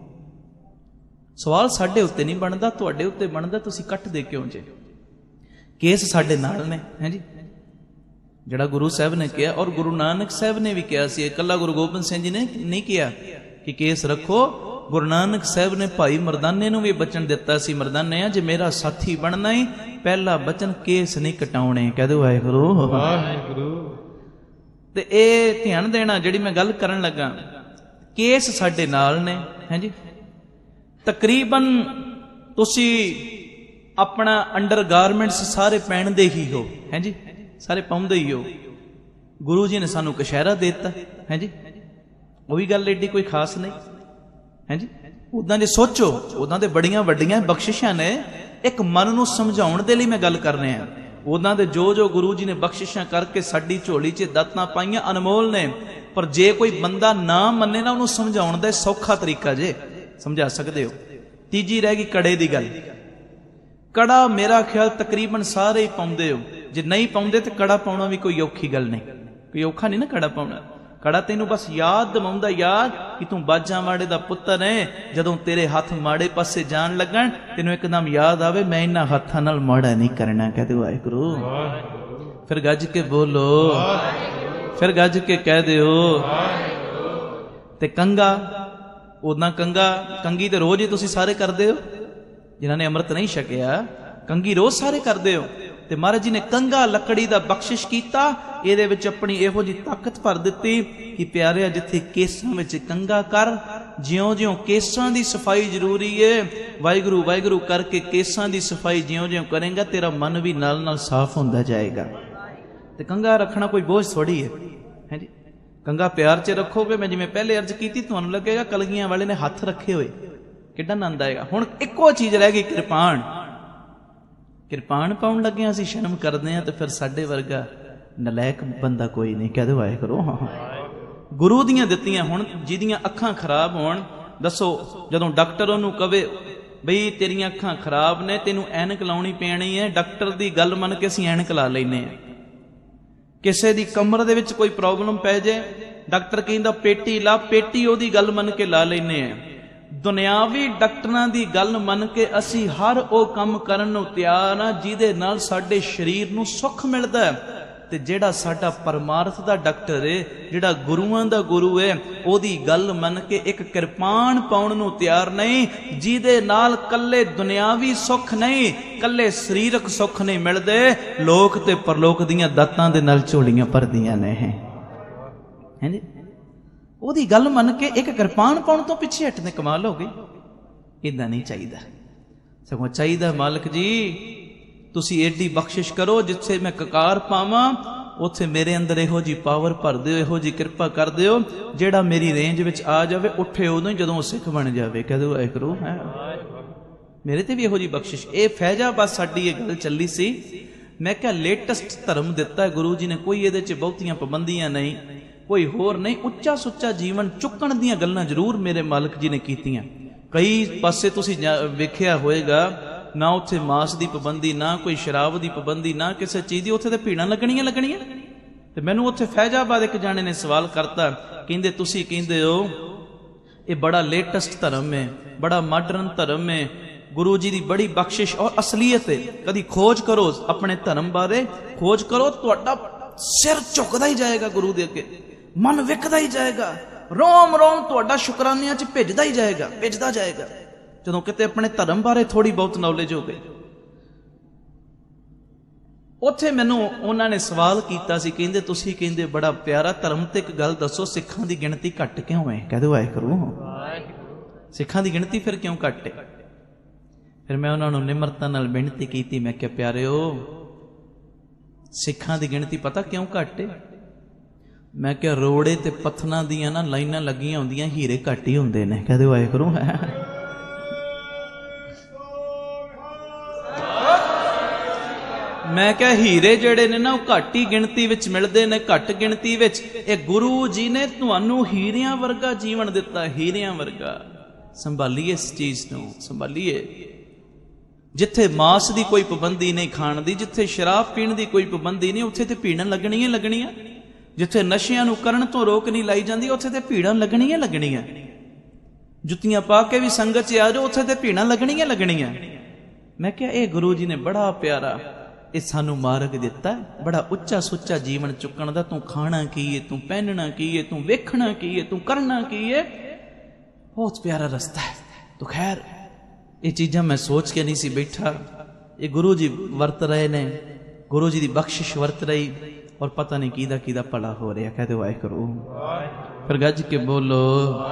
ਸਵਾਲ ਸਾਡੇ ਉੱਤੇ ਨਹੀਂ ਬਣਦਾ, ਤੁਹਾਡੇ ਉੱਤੇ ਬਣਦਾ, ਤੁਸੀਂ ਕੱਟਦੇ ਕਿਉਂ ਜੇ? ਕੇਸ ਸਾਡੇ ਨਾਲ ਨੇ, ਹੈ ਜੀ, ਜਿਹੜਾ ਗੁਰੂ ਸਾਹਿਬ ਨੇ ਕਿਹਾ। ਔਰ ਗੁਰੂ ਨਾਨਕ ਸਾਹਿਬ ਨੇ ਵੀ ਕਿਹਾ ਸੀ, ਇਕੱਲਾ ਗੁਰੂ ਗੋਬਿੰਦ ਸਿੰਘ ਜੀ ਨੇ ਨਹੀਂ ਕਿਹਾ ਕਿ ਕੇਸ ਰੱਖੋ। ਗੁਰੂ ਨਾਨਕ ਸਾਹਿਬ ਨੇ ਭਾਈ ਮਰਦਾਨੇ ਨੂੰ ਵੀ ਬਚਨ ਦਿੱਤਾ ਸੀ, ਮਰਦਾਨੇ ਆ ਜੇ ਮੇਰਾ ਸਾਥੀ ਬਣਨਾ ਹੀ, ਪਹਿਲਾ ਬਚਨ ਕੇਸ ਨਹੀਂ ਕਟਾਉਣੇ। ਕਹਿ ਦਿਓ ਵਾਹਿਗੁਰੂ। ਵਾਹਿਗੁਰੂ। ਤੇ ਇਹ ਧਿਆਨ ਦੇਣਾ, ਜਿਹੜੀ ਮੈਂ ਗੱਲ ਕਰਨ ਲੱਗਾ, ਕੇਸ ਸਾਡੇ ਨਾਲ ਨੇ, ਹੈ ਜੀ। ਤਕਰੀਬਨ ਤੁਸੀਂ ਆਪਣਾ ਅੰਡਰ ਗਾਰਮੈਂਟਸ ਸਾਰੇ ਪਹਿਨਦੇ ਹੀ ਹੋ, ਹੈ ਜੀ, ਸਾਰੇ ਪਾਉਂਦੇ ਹੀ ਹੋ। ਗੁਰੂ ਜੀ ਨੇ ਸਾਨੂੰ ਕਸ਼ਹਿਰਾ ਦੇ ਦਿੱਤਾ, ਹੈ ਜੀ, ਉਹ ਵੀ ਗੱਲ ਏਡੀ ਕੋਈ ਖਾਸ ਨਹੀਂ, ਹੈ ਜੀ। ਉਦਾਂ ਜੇ ਸੋਚੋ, ਉਦਾਂ ਦੇ ਬੜੀਆਂ ਵੱਡੀਆਂ ਬਖਸ਼ਿਸ਼ਾਂ ਨੇ। ਇੱਕ ਮਨ ਨੂੰ ਸਮਝਾਉਣ ਦੇ ਲਈ ਮੈਂ ਗੱਲ ਕਰ ਰਿਹਾ। ਉਦਾਂ ਦੇ ਜੋ ਜੋ ਗੁਰੂ ਜੀ ਨੇ ਬਖਸ਼ਿਸ਼ਾਂ ਕਰਕੇ ਸਾਡੀ ਝੋਲੀ 'ਚ ਦਾਤਾਂ ਪਾਈਆਂ, ਅਨਮੋਲ ਨੇ। ਪਰ ਜੇ ਕੋਈ ਬੰਦਾ ਨਾ ਮੰਨੇ ਨਾ, ਉਹਨੂੰ ਸਮਝਾਉਣ ਦਾ ਸੌਖਾ ਤਰੀਕਾ ਜੇ, ਸਮਝਾ ਸਕਦੇ ਹੋ। ਤੀਜੀ ਰਹਿ ਗਈ ਕੜੇ ਦੀ ਗੱਲ। ਕੜਾ ਮੇਰਾ ਖਿਆਲ ਤਕਰੀਬਨ ਸਾਰੇ ਹੀ ਪਾਉਂਦੇ ਹੋ, ਜੇ ਨਹੀਂ ਪਾਉਂਦੇ ਤੇ ਕੜਾ ਪਾਉਣਾ ਵੀ ਕੋਈ ਔਖੀ ਗੱਲ ਨਹੀਂ, ਕੋਈ ਔਖਾ ਨਹੀਂ ਨਾ ਕੜਾ ਪਾਉਣਾ। ਕੜਾ ਤੈਨੂੰ ਬਸ ਯਾਦ ਦਿਵਾਉਂਦਾ, ਯਾਦ ਕਿ ਤੂੰ ਬਾਜਾਂ ਵਾੜੇ ਦਾ ਪੁੱਤਰ ਹੈ। ਜਦੋਂ ਤੇਰੇ ਹੱਥ ਮਾੜੇ ਪਾਸੇ ਜਾਣ ਲੱਗਣ, ਤੈਨੂੰ ਇੱਕਦਮ ਯਾਦ ਆਵੇ ਮੈਂ ਇਹਨਾਂ ਹੱਥਾਂ ਨਾਲ ਮਾੜਾ ਨਹੀਂ ਕਰਨਾ। ਕਹਦੇ ਵਾਹਿਗੁਰੂ। ਫਿਰ ਗੱਜ ਕੇ ਬੋਲੋ, ਫਿਰ ਗੱਜ ਕੇ ਕਹਿ ਦਿਓ। ਤੇ ਕੰਗਾ, ਉਦਾਂ ਕੰਗਾ ਕੰਗੀ ਤੇ ਰੋਜ਼ ਹੀ ਤੁਸੀਂ ਸਾਰੇ ਕਰਦੇ ਹੋ, ਜਿਨ੍ਹਾਂ ਨੇ ਅੰਮ੍ਰਿਤ ਨਹੀਂ ਛਕਿਆ ਕੰਗੀ ਰੋਜ਼ ਸਾਰੇ ਕਰਦੇ ਹੋ। ਤੇ ਮਹਾਰਾਜ ਜੀ ਨੇ ਕੰਗਾ ਲੱਕੜੀ ਦਾ ਬਖਸ਼ਿਸ਼ ਕੀਤਾ, ਇਹਦੇ ਵਿੱਚ ਆਪਣੀ ਇਹੋ ਜਿਹੀ ਤਾਕਤ ਭਰ ਦਿੱਤੀ ਕਿ ਪਿਆਰਿਆ ਜਿੱਥੇ ਕੇਸਾਂ ਵਿੱਚ ਕੰਗਾ ਕਰ, ਜਿਉਂ-ਜਿਉਂ ਕੇਸਾਂ ਦੀ ਸਫਾਈ ਜ਼ਰੂਰੀ ਏ, ਵਾਹਿਗੁਰੂ ਵਾਹਿਗੁਰੂ ਕਰਕੇ ਕੇਸਾਂ ਦੀ ਸਫਾਈ ਜਿਉਂ-ਜਿਉਂ ਕਰੇਗਾ ਤੇਰਾ ਮਨ ਵੀ ਨਾਲ ਨਾਲ ਸਾਫ਼ ਹੁੰਦਾ ਜਾਏਗਾ। ਤੇ ਕੰਗਾ ਰੱਖਣਾ ਕੋਈ ਬੋਝ ਥੋੜੀ ਹੈ, ਹੈ ਜੀ। ਕੰਗਾ ਪਿਆਰ 'ਚ ਰੱਖੋਗੇ, ਮੈਂ ਜਿਵੇਂ ਪਹਿਲੇ ਅਰਜ਼ ਕੀਤੀ, ਤੁਹਾਨੂੰ ਲੱਗੇਗਾ ਕਲਗੀਆਂ ਵਾਲੇ ਨੇ ਹੱਥ ਰੱਖੇ ਹੋਏ, ਕਿੱਡਾ ਆਨੰਦ ਆਏਗਾ। ਹੁਣ ਇੱਕੋ ਚੀਜ਼ ਰਹਿ ਗਈ, ਕਿਰਪਾਨ। ਕਿਰਪਾਨ ਪਾਉਣ ਲੱਗੇ ਅਸੀਂ ਸ਼ਰਮ ਕਰਦੇ ਹਾਂ, ਤੇ ਫਿਰ ਸਾਡੇ ਵਰਗਾ ਨਲਾਇਕ ਬੰਦਾ ਕੋਈ ਨਹੀਂ। ਕਹਿ ਦਿਓ ਆਏ ਕਰੋ। ਹਾਂ, ਗੁਰੂ ਦੀਆਂ ਦਿੱਤੀਆਂ। ਹੁਣ ਜਿਹਦੀਆਂ ਅੱਖਾਂ ਖਰਾਬ ਹੋਣ, ਦੱਸੋ, ਜਦੋਂ ਡਾਕਟਰ ਉਹਨੂੰ ਕਵੇ ਬਈ ਤੇਰੀਆਂ ਅੱਖਾਂ ਖਰਾਬ ਨੇ, ਤੈਨੂੰ ਐਨਕ ਲਾਉਣੀ ਪੈਣੀ ਹੈ, ਡਾਕਟਰ ਦੀ ਗੱਲ ਮੰਨ ਕੇ ਅਸੀਂ ਐਨਕ ਲਾ ਲੈਂਦੇ ਹਾਂ। ਕਿਸੇ ਦੀ ਕਮਰ ਦੇ ਵਿੱਚ ਕੋਈ ਪ੍ਰੋਬਲਮ ਪੈ ਜਾਏ, ਡਾਕਟਰ ਕਹਿੰਦਾ ਪੇਟੀ ਲਾ, ਪੇਟੀ ਉਹਦੀ ਗੱਲ ਮੰਨ ਕੇ ਲਾ ਲੈਂਦੇ ਹਾਂ। ਦੁਨਿਆਵੀ ਡਾਕਟਰਾਂ ਦੀ ਗੱਲ ਮੰਨ ਕੇ ਅਸੀਂ ਹਰ ਉਹ ਕੰਮ ਕਰਨ ਨੂੰ ਤਿਆਰ ਹਾਂ ਜਿਹਦੇ ਨਾਲ ਸਾਡੇ ਸਰੀਰ ਨੂੰ ਸੁੱਖ ਮਿਲਦਾ ਹੈ। ਤੇ ਜਿਹੜਾ ਸਾਡਾ ਪਰਮਾਰਥ ਦਾ ਡਾਕਟਰ ਏ, ਜਿਹੜਾ ਗੁਰੂਆਂ ਦਾ ਗੁਰੂ ਏ, ਉਹਦੀ ਗੱਲ ਮੰਨ ਕੇ ਇੱਕ ਕਿਰਪਾਨ ਪਾਉਣ ਨੂੰ ਤਿਆਰ ਨਹੀਂ, ਜਿਹਦੇ ਨਾਲ ਕੱਲੇ ਦੁਨਿਆਵੀ ਸੁੱਖ ਨਹੀਂ, ਕੱਲੇ ਸਰੀਰਕ ਸੁੱਖ ਨਹੀਂ ਮਿਲਦੇ, ਲੋਕ ਤੇ ਪਰਲੋਕ ਦੀਆਂ ਦਾਤਾਂ ਦੇ ਨਾਲ ਝੋਲੀਆਂ ਭਰਦੀਆਂ ਨੇ। ਹੈਂਜੀ, ਉਹਦੀ ਗੱਲ ਮੰਨ ਕੇ ਇੱਕ ਕਿਰਪਾਨ ਪਾਉਣ ਤੋਂ ਪਿੱਛੇ ਹਟਦੇ, ਕਮਾਲ ਹੋ ਗਈ। ਇਦਾਂ ਨਹੀਂ ਚਾਹੀਦਾ, ਸਗੋਂ ਚਾਹੀਦਾ ਮਾਲਕ ਜੀ ਤੁਸੀਂ ਏਡੀ ਬਖਸ਼ਿਸ਼ ਕਰੋ, ਜਿੱਥੇ ਮੈਂ ਕਕਾਰ ਪਾਵਾਂ ਉੱਥੇ ਮੇਰੇ ਅੰਦਰ ਇਹੋ ਜੀ ਪਾਵਰ ਭਰ ਦਿਓ, ਇਹੋ ਜੀ ਕਿਰਪਾ ਕਰ ਦਿਓ, ਜਿਹੜਾ ਮੇਰੀ ਰੇਂਜ ਵਿੱਚ ਆ ਜਾਵੇ, ਉੱਠੇ ਉਦੋਂ ਹੀ ਜਦੋਂ ਉਹ ਸਿੱਖ ਬਣ ਜਾਵੇ। ਕਹਿ ਦਿਓ ਐ ਕਰੋ, ਹੈ ਮੇਰੇ ਤੇ ਵੀ ਇਹੋ ਜੀ ਬਖਸ਼ਿਸ਼। ਇਹ ਫੈਜ਼ਾਬਾਦ ਸਾਡੀ ਇਹ ਗੱਲ ਚੱਲੀ ਸੀ। ਮੈਂ ਕਿਹਾ ਲੇਟੈਸਟ ਧਰਮ ਦਿੱਤਾ ਗੁਰੂ ਜੀ ਨੇ, ਕੋਈ ਇਹਦੇ 'ਚ ਬਹੁਤੀਆਂ ਪਾਬੰਦੀਆਂ ਨਹੀਂ, ਕੋਈ ਹੋਰ ਨਹੀਂ। ਉੱਚਾ ਸੁੱਚਾ ਜੀਵਨ ਚੁੱਕਣ ਦੀਆਂ ਗੱਲਾਂ ਜ਼ਰੂਰ ਮੇਰੇ ਮਾਲਕ ਜੀ ਨੇ ਕੀਤੀਆਂ। ਕਈ ਪਾਸੇ ਤੁਸੀਂ ਵੇਖਿਆ ਹੋਏਗਾ, ਨਾ ਉੱਥੇ ਮਾਸ ਦੀ ਪਾਬੰਦੀ, ਨਾ ਕੋਈ ਸ਼ਰਾਬ ਦੀ ਪਾਬੰਦੀ, ਨਾ ਕਿਸੇ ਚੀਜ਼ ਦੀ, ਉੱਥੇ ਤੇ ਭੀੜਾਂ ਲੱਗਣੀਆਂ ਲੱਗਣੀਆਂ। ਤੇ ਮੈਨੂੰ ਉੱਥੇ ਫੈਜ਼ਾਬਾਦ ਇੱਕ ਜਾਣੇ ਨੇ ਸਵਾਲ ਕਰਤਾ, ਕਹਿੰਦੇ ਤੁਸੀਂ ਕਹਿੰਦੇ ਹੋ ਇਹ ਬੜਾ ਲੇਟੈਸਟ ਧਰਮ ਹੈ, ਬੜਾ ਮਾਡਰਨ ਧਰਮ ਹੈ, ਗੁਰੂ ਜੀ ਦੀ ਬੜੀ ਬਖਸ਼ਿਸ਼ ਔਰ ਅਸਲੀਅਤ ਹੈ, ਕਦੀ ਖੋਜ ਕਰੋ ਆਪਣੇ ਧਰਮ ਬਾਰੇ, ਖੋਜ ਕਰੋ, ਤੁਹਾਡਾ ਸਿਰ ਝੁਕਦਾ ਹੀ ਜਾਏਗਾ ਗੁਰੂ ਦੇ ਅੱਗੇ, ਮਨ ਵਿਕਦਾ ਹੀ ਜਾਏਗਾ, ਰੋਮ ਰੋਮ ਤੁਹਾਡਾ ਸ਼ੁਕਰਾਨਿਆਂ 'ਚ ਭਿੱਜਦਾ ਹੀ ਜਾਏਗਾ, ਭਿੱਜਦਾ ਜਾਏਗਾ, ਜਦੋਂ ਕਿਤੇ ਆਪਣੇ ਧਰਮ ਬਾਰੇ ਥੋੜੀ ਬਹੁਤ ਨੌਲੇਜ ਹੋ ਗਈ। ਉੱਥੇ ਮੈਨੂੰ ਉਹਨਾਂ ਨੇ ਸਵਾਲ ਕੀਤਾ ਸੀ, ਕਹਿੰਦੇ ਤੁਸੀਂ ਕਹਿੰਦੇ ਬੜਾ ਪਿਆਰਾ ਧਰਮ, ਤੇ ਇੱਕ ਗੱਲ ਦੱਸੋ, ਸਿੱਖਾਂ ਦੀ ਗਿਣਤੀ ਘੱਟ ਕਿਉਂ ਹੈ? ਕਹਿ ਦਿਓ ਆਏ ਕਰੋ, ਸਿੱਖਾਂ ਦੀ ਗਿਣਤੀ ਫਿਰ ਕਿਉਂ ਘੱਟ ਹੈ? ਫਿਰ ਮੈਂ ਉਹਨਾਂ ਨੂੰ ਨਿਮਰਤਾ ਨਾਲ ਬੇਨਤੀ ਕੀਤੀ, ਮੈਂ ਕਿਹਾ ਪਿਆਰਿਓ, ਸਿੱਖਾਂ ਦੀ ਗਿਣਤੀ ਪਤਾ ਕਿਉਂ ਘੱਟ ਹੈ? ਮੈਂ ਕਿਹਾ ਰੋੜੇ ਤੇ ਪੱਥਰਾਂ ਦੀਆਂ ਨਾ ਲਾਈਨਾਂ ਲੱਗੀਆਂ ਹੁੰਦੀਆਂ, ਹੀਰੇ ਘੱਟ ਹੀ ਹੁੰਦੇ ਨੇ। ਕਹਿ ਦਿਓ ਆਏ ਕਰੋ। ਮੈਂ ਕਿਹਾ ਹੀਰੇ ਜਿਹੜੇ ਨੇ ਨਾ ਉਹ ਘੱਟ ਹੀ ਗਿਣਤੀ ਵਿੱਚ ਮਿਲਦੇ ਨੇ, ਘੱਟ ਗਿਣਤੀ ਵਿੱਚ। ਇਹ ਗੁਰੂ ਜੀ ਨੇ ਤੁਹਾਨੂੰ ਹੀਰਿਆਂ ਵਰਗਾ ਜੀਵਨ ਦਿੱਤਾ, ਹੀਰਿਆਂ ਵਰਗਾ। ਸੰਭਾਲੀਏ ਇਸ ਚੀਜ਼ ਨੂੰ, ਸੰਭਾਲੀਏ। ਜਿੱਥੇ ਮਾਸ ਦੀ ਕੋਈ ਪਾਬੰਦੀ ਨਹੀਂ ਖਾਣ ਦੀ, ਜਿੱਥੇ ਸ਼ਰਾਬ ਪੀਣ ਦੀ ਕੋਈ ਪਾਬੰਦੀ ਨਹੀਂ, ਉੱਥੇ ਤੇ ਭੀੜਾਂ ਲੱਗਣੀਆਂ ਲੱਗਣੀਆਂ। ਜਿੱਥੇ ਨਸ਼ਿਆਂ ਨੂੰ ਕਰਨ ਤੋਂ ਰੋਕ ਨਹੀਂ ਲਾਈ ਜਾਂਦੀ, ਉੱਥੇ ਤੇ ਭੀੜਾਂ ਲੱਗਣੀਆਂ ਲੱਗਣੀਆਂ। ਜੁੱਤੀਆਂ ਪਾ ਕੇ ਵੀ ਸੰਗਤ 'ਚ ਆ ਜਾਓ, ਉੱਥੇ ਤੇ ਭੀੜਾਂ ਲੱਗਣੀਆਂ ਲੱਗਣੀਆਂ। ਮੈਂ ਕਿਹਾ ਇਹ ਗੁਰੂ ਜੀ ਨੇ ਬੜਾ ਪਿਆਰਾ ਇਹ ਸਾਨੂੰ ਮਾਰਗ ਦਿੱਤਾ, ਬੜਾ ਉੱਚਾ ਸੁੱਚਾ ਜੀਵਨ ਚੁੱਕਣ ਦਾ। ਤੂੰ ਖਾਣਾ ਕੀ ਹੈ, ਤੂੰ ਪਹਿਨਣਾ ਕੀ ਹੈ, ਤੂੰ ਵੇਖਣਾ ਕੀ ਹੈ, ਤੂੰ ਕਰਨਾ ਕੀ ਹੈ, ਬਹੁਤ ਪਿਆਰਾ ਰਸਤਾ ਹੈ। ਤੂੰ ਖੈਰ ਇਹ ਚੀਜ਼ਾਂ ਮੈਂ ਸੋਚ ਕੇ ਨਹੀਂ ਸੀ ਬੈਠਾ, ਇਹ ਗੁਰੂ ਜੀ ਵਰਤ ਰਹੇ ਨੇ, ਗੁਰੂ ਜੀ ਦੀ ਬਖਸ਼ਿਸ਼ ਵਰਤ ਰਹੀ, ਔਰ ਪਤਾ ਨਹੀਂ ਕਿਹਦਾ ਕਿਹਦਾ ਭਲਾ ਹੋ ਰਿਹਾ। ਕਹਿ ਦਿਓ ਵਾਹਿਗੁਰੂ, ਫਿਰ ਗੱਜ ਕੇ ਬੋਲੋ।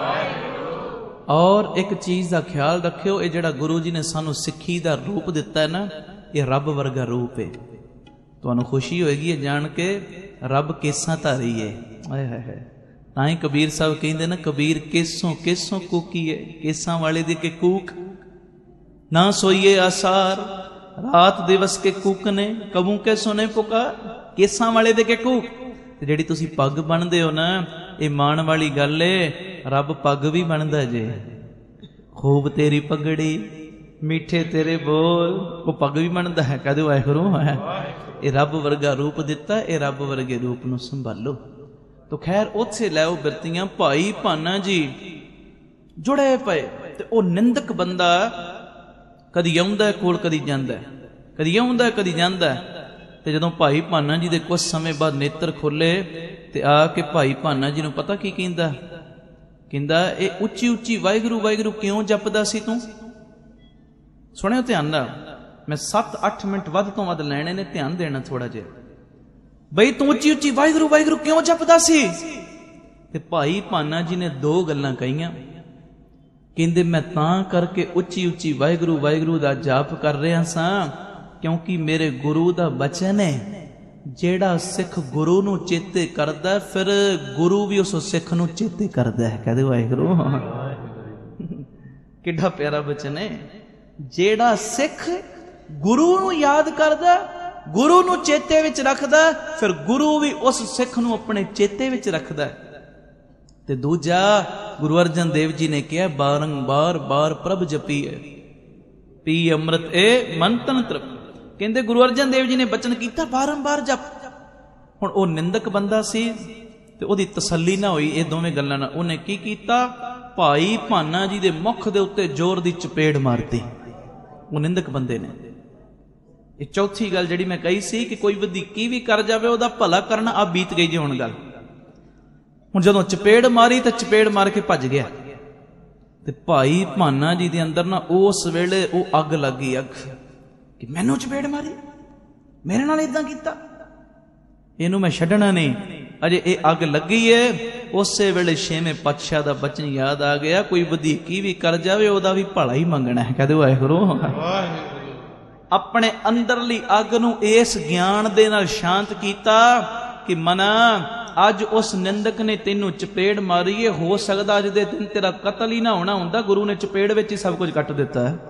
ਔਰ ਇੱਕ ਚੀਜ਼ ਦਾ ਖਿਆਲ ਰੱਖਿਓ, ਇਹ ਜਿਹੜਾ ਗੁਰੂ ਜੀ ਨੇ ਸਾਨੂੰ ਸਿੱਖੀ ਦਾ ਰੂਪ ਦਿੱਤਾ ਹੈ ਨਾ, ਇਹ ਰੱਬ ਵਰਗਾ ਰੂਪ ਹੈ। ਤੁਹਾਨੂੰ ਖੁਸ਼ੀ ਹੋਏਗੀ ਇਹ ਜਾਣ ਕੇ, ਰੱਬ ਕੇਸਾਂ ਧਾਰੀ ਹੈ। ਆਏ ਹਾਏ ਹਾਏ, ਤਾਂ ਹੀ ਕਬੀਰ ਸਾਹਿਬ ਕਹਿੰਦੇ ਨਾ, ਕਬੀਰ ਕੇਸੋਂ ਕੇਸੋਂ ਕੂਕੀ ਹੈ, ਕੇਸਾਂ ਵਾਲੇ ਦੀ ਕੇ ਕੂਕ ਨਾ ਸੋਈਏ ਆਸਾਰ, ਰਾਤ ਦਿਵਸ ਕੇ ਕੂਕ ਨੇ ਕਬੂ ਕੇ ਸੁਨੇ ਪੁਕਾਰ। ਕੇਸਾਂ ਵਾਲੇ ਦੇ ਕੇ ਕੂਕ। ਤੇ ਜਿਹੜੀ ਤੁਸੀਂ ਪੱਗ ਬੰਨਦੇ ਹੋ ਨਾ, ਇਹ ਮਾਣ ਵਾਲੀ ਗੱਲ ਏ, ਰੱਬ ਪੱਗ ਵੀ ਬਣਦਾ ਜੇ। ਖੂਬ ਤੇਰੀ ਪਗੜੀ, ਮਿੱਠੇ ਤੇਰੇ ਬੋਲ, ਉਹ ਪੱਗ ਵੀ ਬਣਦਾ ਹੈ। ਕਹਦੇ ਵਾਹਿਗੁਰੂ, ਇਹ ਰੱਬ ਵਰਗਾ ਰੂਪ ਦਿੱਤਾ, ਇਹ ਰੱਬ ਵਰਗੇ ਰੂਪ ਨੂੰ ਸੰਭਾਲੋ। ਤੋ ਖੈਰ ਉੱਥੇ ਲੈਓ ਬਿਰਤੀਆਂ। ਭਾਈ ਭਾਨਾ ਜੀ ਜੁੜੇ ਪਏ, ਤੇ ਉਹ ਨਿੰਦਕ ਬੰਦਾ ਕਦੀ ਆਉਂਦਾ ਕੋਲ, ਕਦੀ ਜਾਂਦਾ, ਕਦੀ ਆਉਂਦਾ ਕਦੀ ਜਾਂਦਾ। ਤੇ ਜਦੋਂ ਭਾਈ ਭਾਨਾ ਜੀ ਦੇ ਕੁਝ ਸਮੇਂ ਬਾਅਦ ਨੇਤਰ ਖੋਲੇ ਤੇ ਆ ਕੇ ਭਾਈ ਭਾਨਾ ਜੀ ਨੂੰ ਪਤਾ ਕੀ ਕਹਿੰਦਾ? ਕਹਿੰਦਾ ਇਹ ਉੱਚੀ ਉੱਚੀ ਵਾਹਿਗੁਰੂ ਵਾਹਿਗੁਰੂ ਕਿਉਂ ਜਪਦਾ ਸੀ ਤੂੰ? ਸੁਣਿਓ ਧਿਆਨ ਨਾਲ, ਮੈਂ ਸੱਤ ਅੱਠ ਮਿੰਟ ਵੱਧ ਤੋਂ ਵੱਧ ਲੈਣੇ ਨੇ, ਧਿਆਨ ਦੇਣਾ ਥੋੜਾ ਜਿਹਾ। ਬਈ ਤੂੰ ਉੱਚੀ ਉੱਚੀ ਵਾਹਿਗੁਰੂ ਵਾਹਿਗੁਰੂ ਕਿਉਂ ਜਪਦਾ ਸੀ? ਤੇ ਭਾਈ ਭਾਨਾ ਜੀ ਨੇ ਦੋ ਗੱਲਾਂ ਕਹੀਆਂ। ਕਹਿੰਦੇ ਮੈਂ ਤਾਂ ਕਰਕੇ ਉੱਚੀ ਉੱਚੀ ਵਾਹਿਗੁਰੂ ਵਾਹਿਗੁਰੂ ਦਾ ਜਾਪ ਕਰ ਰਿਹਾ ਸਾਂ ਕਿਉਂਕਿ ਮੇਰੇ ਗੁਰੂ ਦਾ ਬਚਨ ਹੈ, ਜਿਹੜਾ ਸਿੱਖ ਗੁਰੂ ਨੂੰ ਚੇਤੇ ਕਰਦਾ ਫਿਰ ਗੁਰੂ ਵੀ ਉਸ ਸਿੱਖ ਨੂੰ ਚੇਤੇ ਕਰਦਾ ਹੈ। ਕਹਦੇ ਵਾਹਿਗੁਰੂ, ਕਿੱਡਾ ਪਿਆਰਾ ਬਚਨ ਹੈ। ਜਿਹੜਾ ਸਿੱਖ ਗੁਰੂ ਨੂੰ ਯਾਦ ਕਰਦਾ, ਗੁਰੂ ਨੂੰ ਚੇਤੇ ਵਿੱਚ ਰੱਖਦਾ, ਫਿਰ ਗੁਰੂ ਵੀ ਉਸ ਸਿੱਖ ਨੂੰ ਆਪਣੇ ਚੇਤੇ ਵਿੱਚ ਰੱਖਦਾ। ਤੇ ਦੂਜਾ, ਗੁਰੂ ਅਰਜਨ ਦੇਵ ਜੀ ਨੇ ਕਿਹਾ ਬਾਰੰਬਾਰ ਬਾਰ ਪ੍ਰਭ ਜਪੀਏ, ਪੀ ਅੰਮ੍ਰਿਤ ਏ ਮਨ ਤਨ ਤ੍ਰਿਪ। ਕਹਿੰਦੇ ਗੁਰੂ ਅਰਜਨ ਦੇਵ ਜੀ ਨੇ ਬਚਨ ਕੀਤਾ ਬਾਰੰਬਾਰ ਜਪ। ਹੁਣ ਉਹ ਨਿੰਦਕ ਬੰਦਾ ਸੀ ਤੇ ਉਹਦੀ ਤਸੱਲੀ ਨਾ ਹੋਈ ਇਹ ਦੋਵੇਂ ਗੱਲਾਂ ਨਾਲ। ਉਹਨੇ ਕੀ ਕੀਤਾ? ਭਾਈ ਭਾਨਾ ਜੀ ਦੇ ਮੁਖ ਦੇ ਉੱਤੇ ਜ਼ੋਰ ਦੀ ਚਪੇੜ ਮਾਰਤੀ, ਉਹ ਨਿੰਦਕ ਬੰਦੇ ਨੇ। ਇਹ ਚੌਥੀ ਗੱਲ ਜਿਹੜੀ ਮੈਂ ਕਹੀ ਸੀ ਕਿ ਕੋਈ ਵਧੀਕੀ ਵੀ ਕਰ ਜਾਵੇ ਉਹਦਾ ਭਲਾ ਕਰਨਾ ਆ ਬੀਤ ਗਈ ਜੀ ਹੁਣ ਗੱਲ। ਹੁਣ ਜਦੋਂ ਚਪੇੜ ਮਾਰੀ ਤਾਂ ਚਪੇੜ ਮਾਰ ਕੇ ਭੱਜ ਗਿਆ ਤੇ ਭਾਈ ਭਾਨਾ ਜੀ ਦੇ ਅੰਦਰ ਨਾ ਉਸ ਵੇਲੇ ਉਹ ਅੱਗ ਲੱਗ ਗਈ। ਅੱਗ ਕਿ ਮੈਨੂੰ ਚਪੇੜ ਮਾਰੀ, ਮੇਰੇ ਨਾਲ ਇਦਾਂ ਕੀਤਾ, ਇਹਨੂੰ ਮੈਂ ਛੱਡਣਾ ਨਹੀਂ। ਅਜੇ ਇਹ ਅੱਗ ਲੱਗੀ ਏ, ਉਸੇ ਵੇਲੇ ਛੇਵੇਂ ਪਾਤਸ਼ਾਹ ਦਾ ਬਚਨ ਯਾਦ ਆ ਗਿਆ, ਕੋਈ ਵਧੀਕੀ ਵੀ ਕਰ ਜਾਵੇ ਉਹਦਾ ਵੀ ਭਲਾ ਹੀ ਮੰਗਣਾ ਹੈ। ਕਹਦੇ ਵਾਹਿਗੁਰੂ। ਆਪਣੇ ਅੰਦਰਲੀ ਅੱਗ ਨੂੰ ਇਸ ਗਿਆਨ ਦੇ ਨਾਲ ਸ਼ਾਂਤ ਕੀਤਾ ਕਿ ਮਨਾ ਅੱਜ ਉਸ ਨਿੰਦਕ ਨੇ ਤੈਨੂੰ ਚਪੇੜ ਮਾਰੀ ਏ, ਹੋ ਸਕਦਾ ਅੱਜ ਦੇ ਦਿਨ ਤੇਰਾ ਕਤਲ ਹੀ ਨਾ ਹੋਣਾ ਹੁੰਦਾ, ਗੁਰੂ ਨੇ ਚਪੇੜ ਵਿੱਚ ਹੀ ਸਭ ਕੁਝ ਕੱਟ ਦਿੱਤਾ ਹੈ।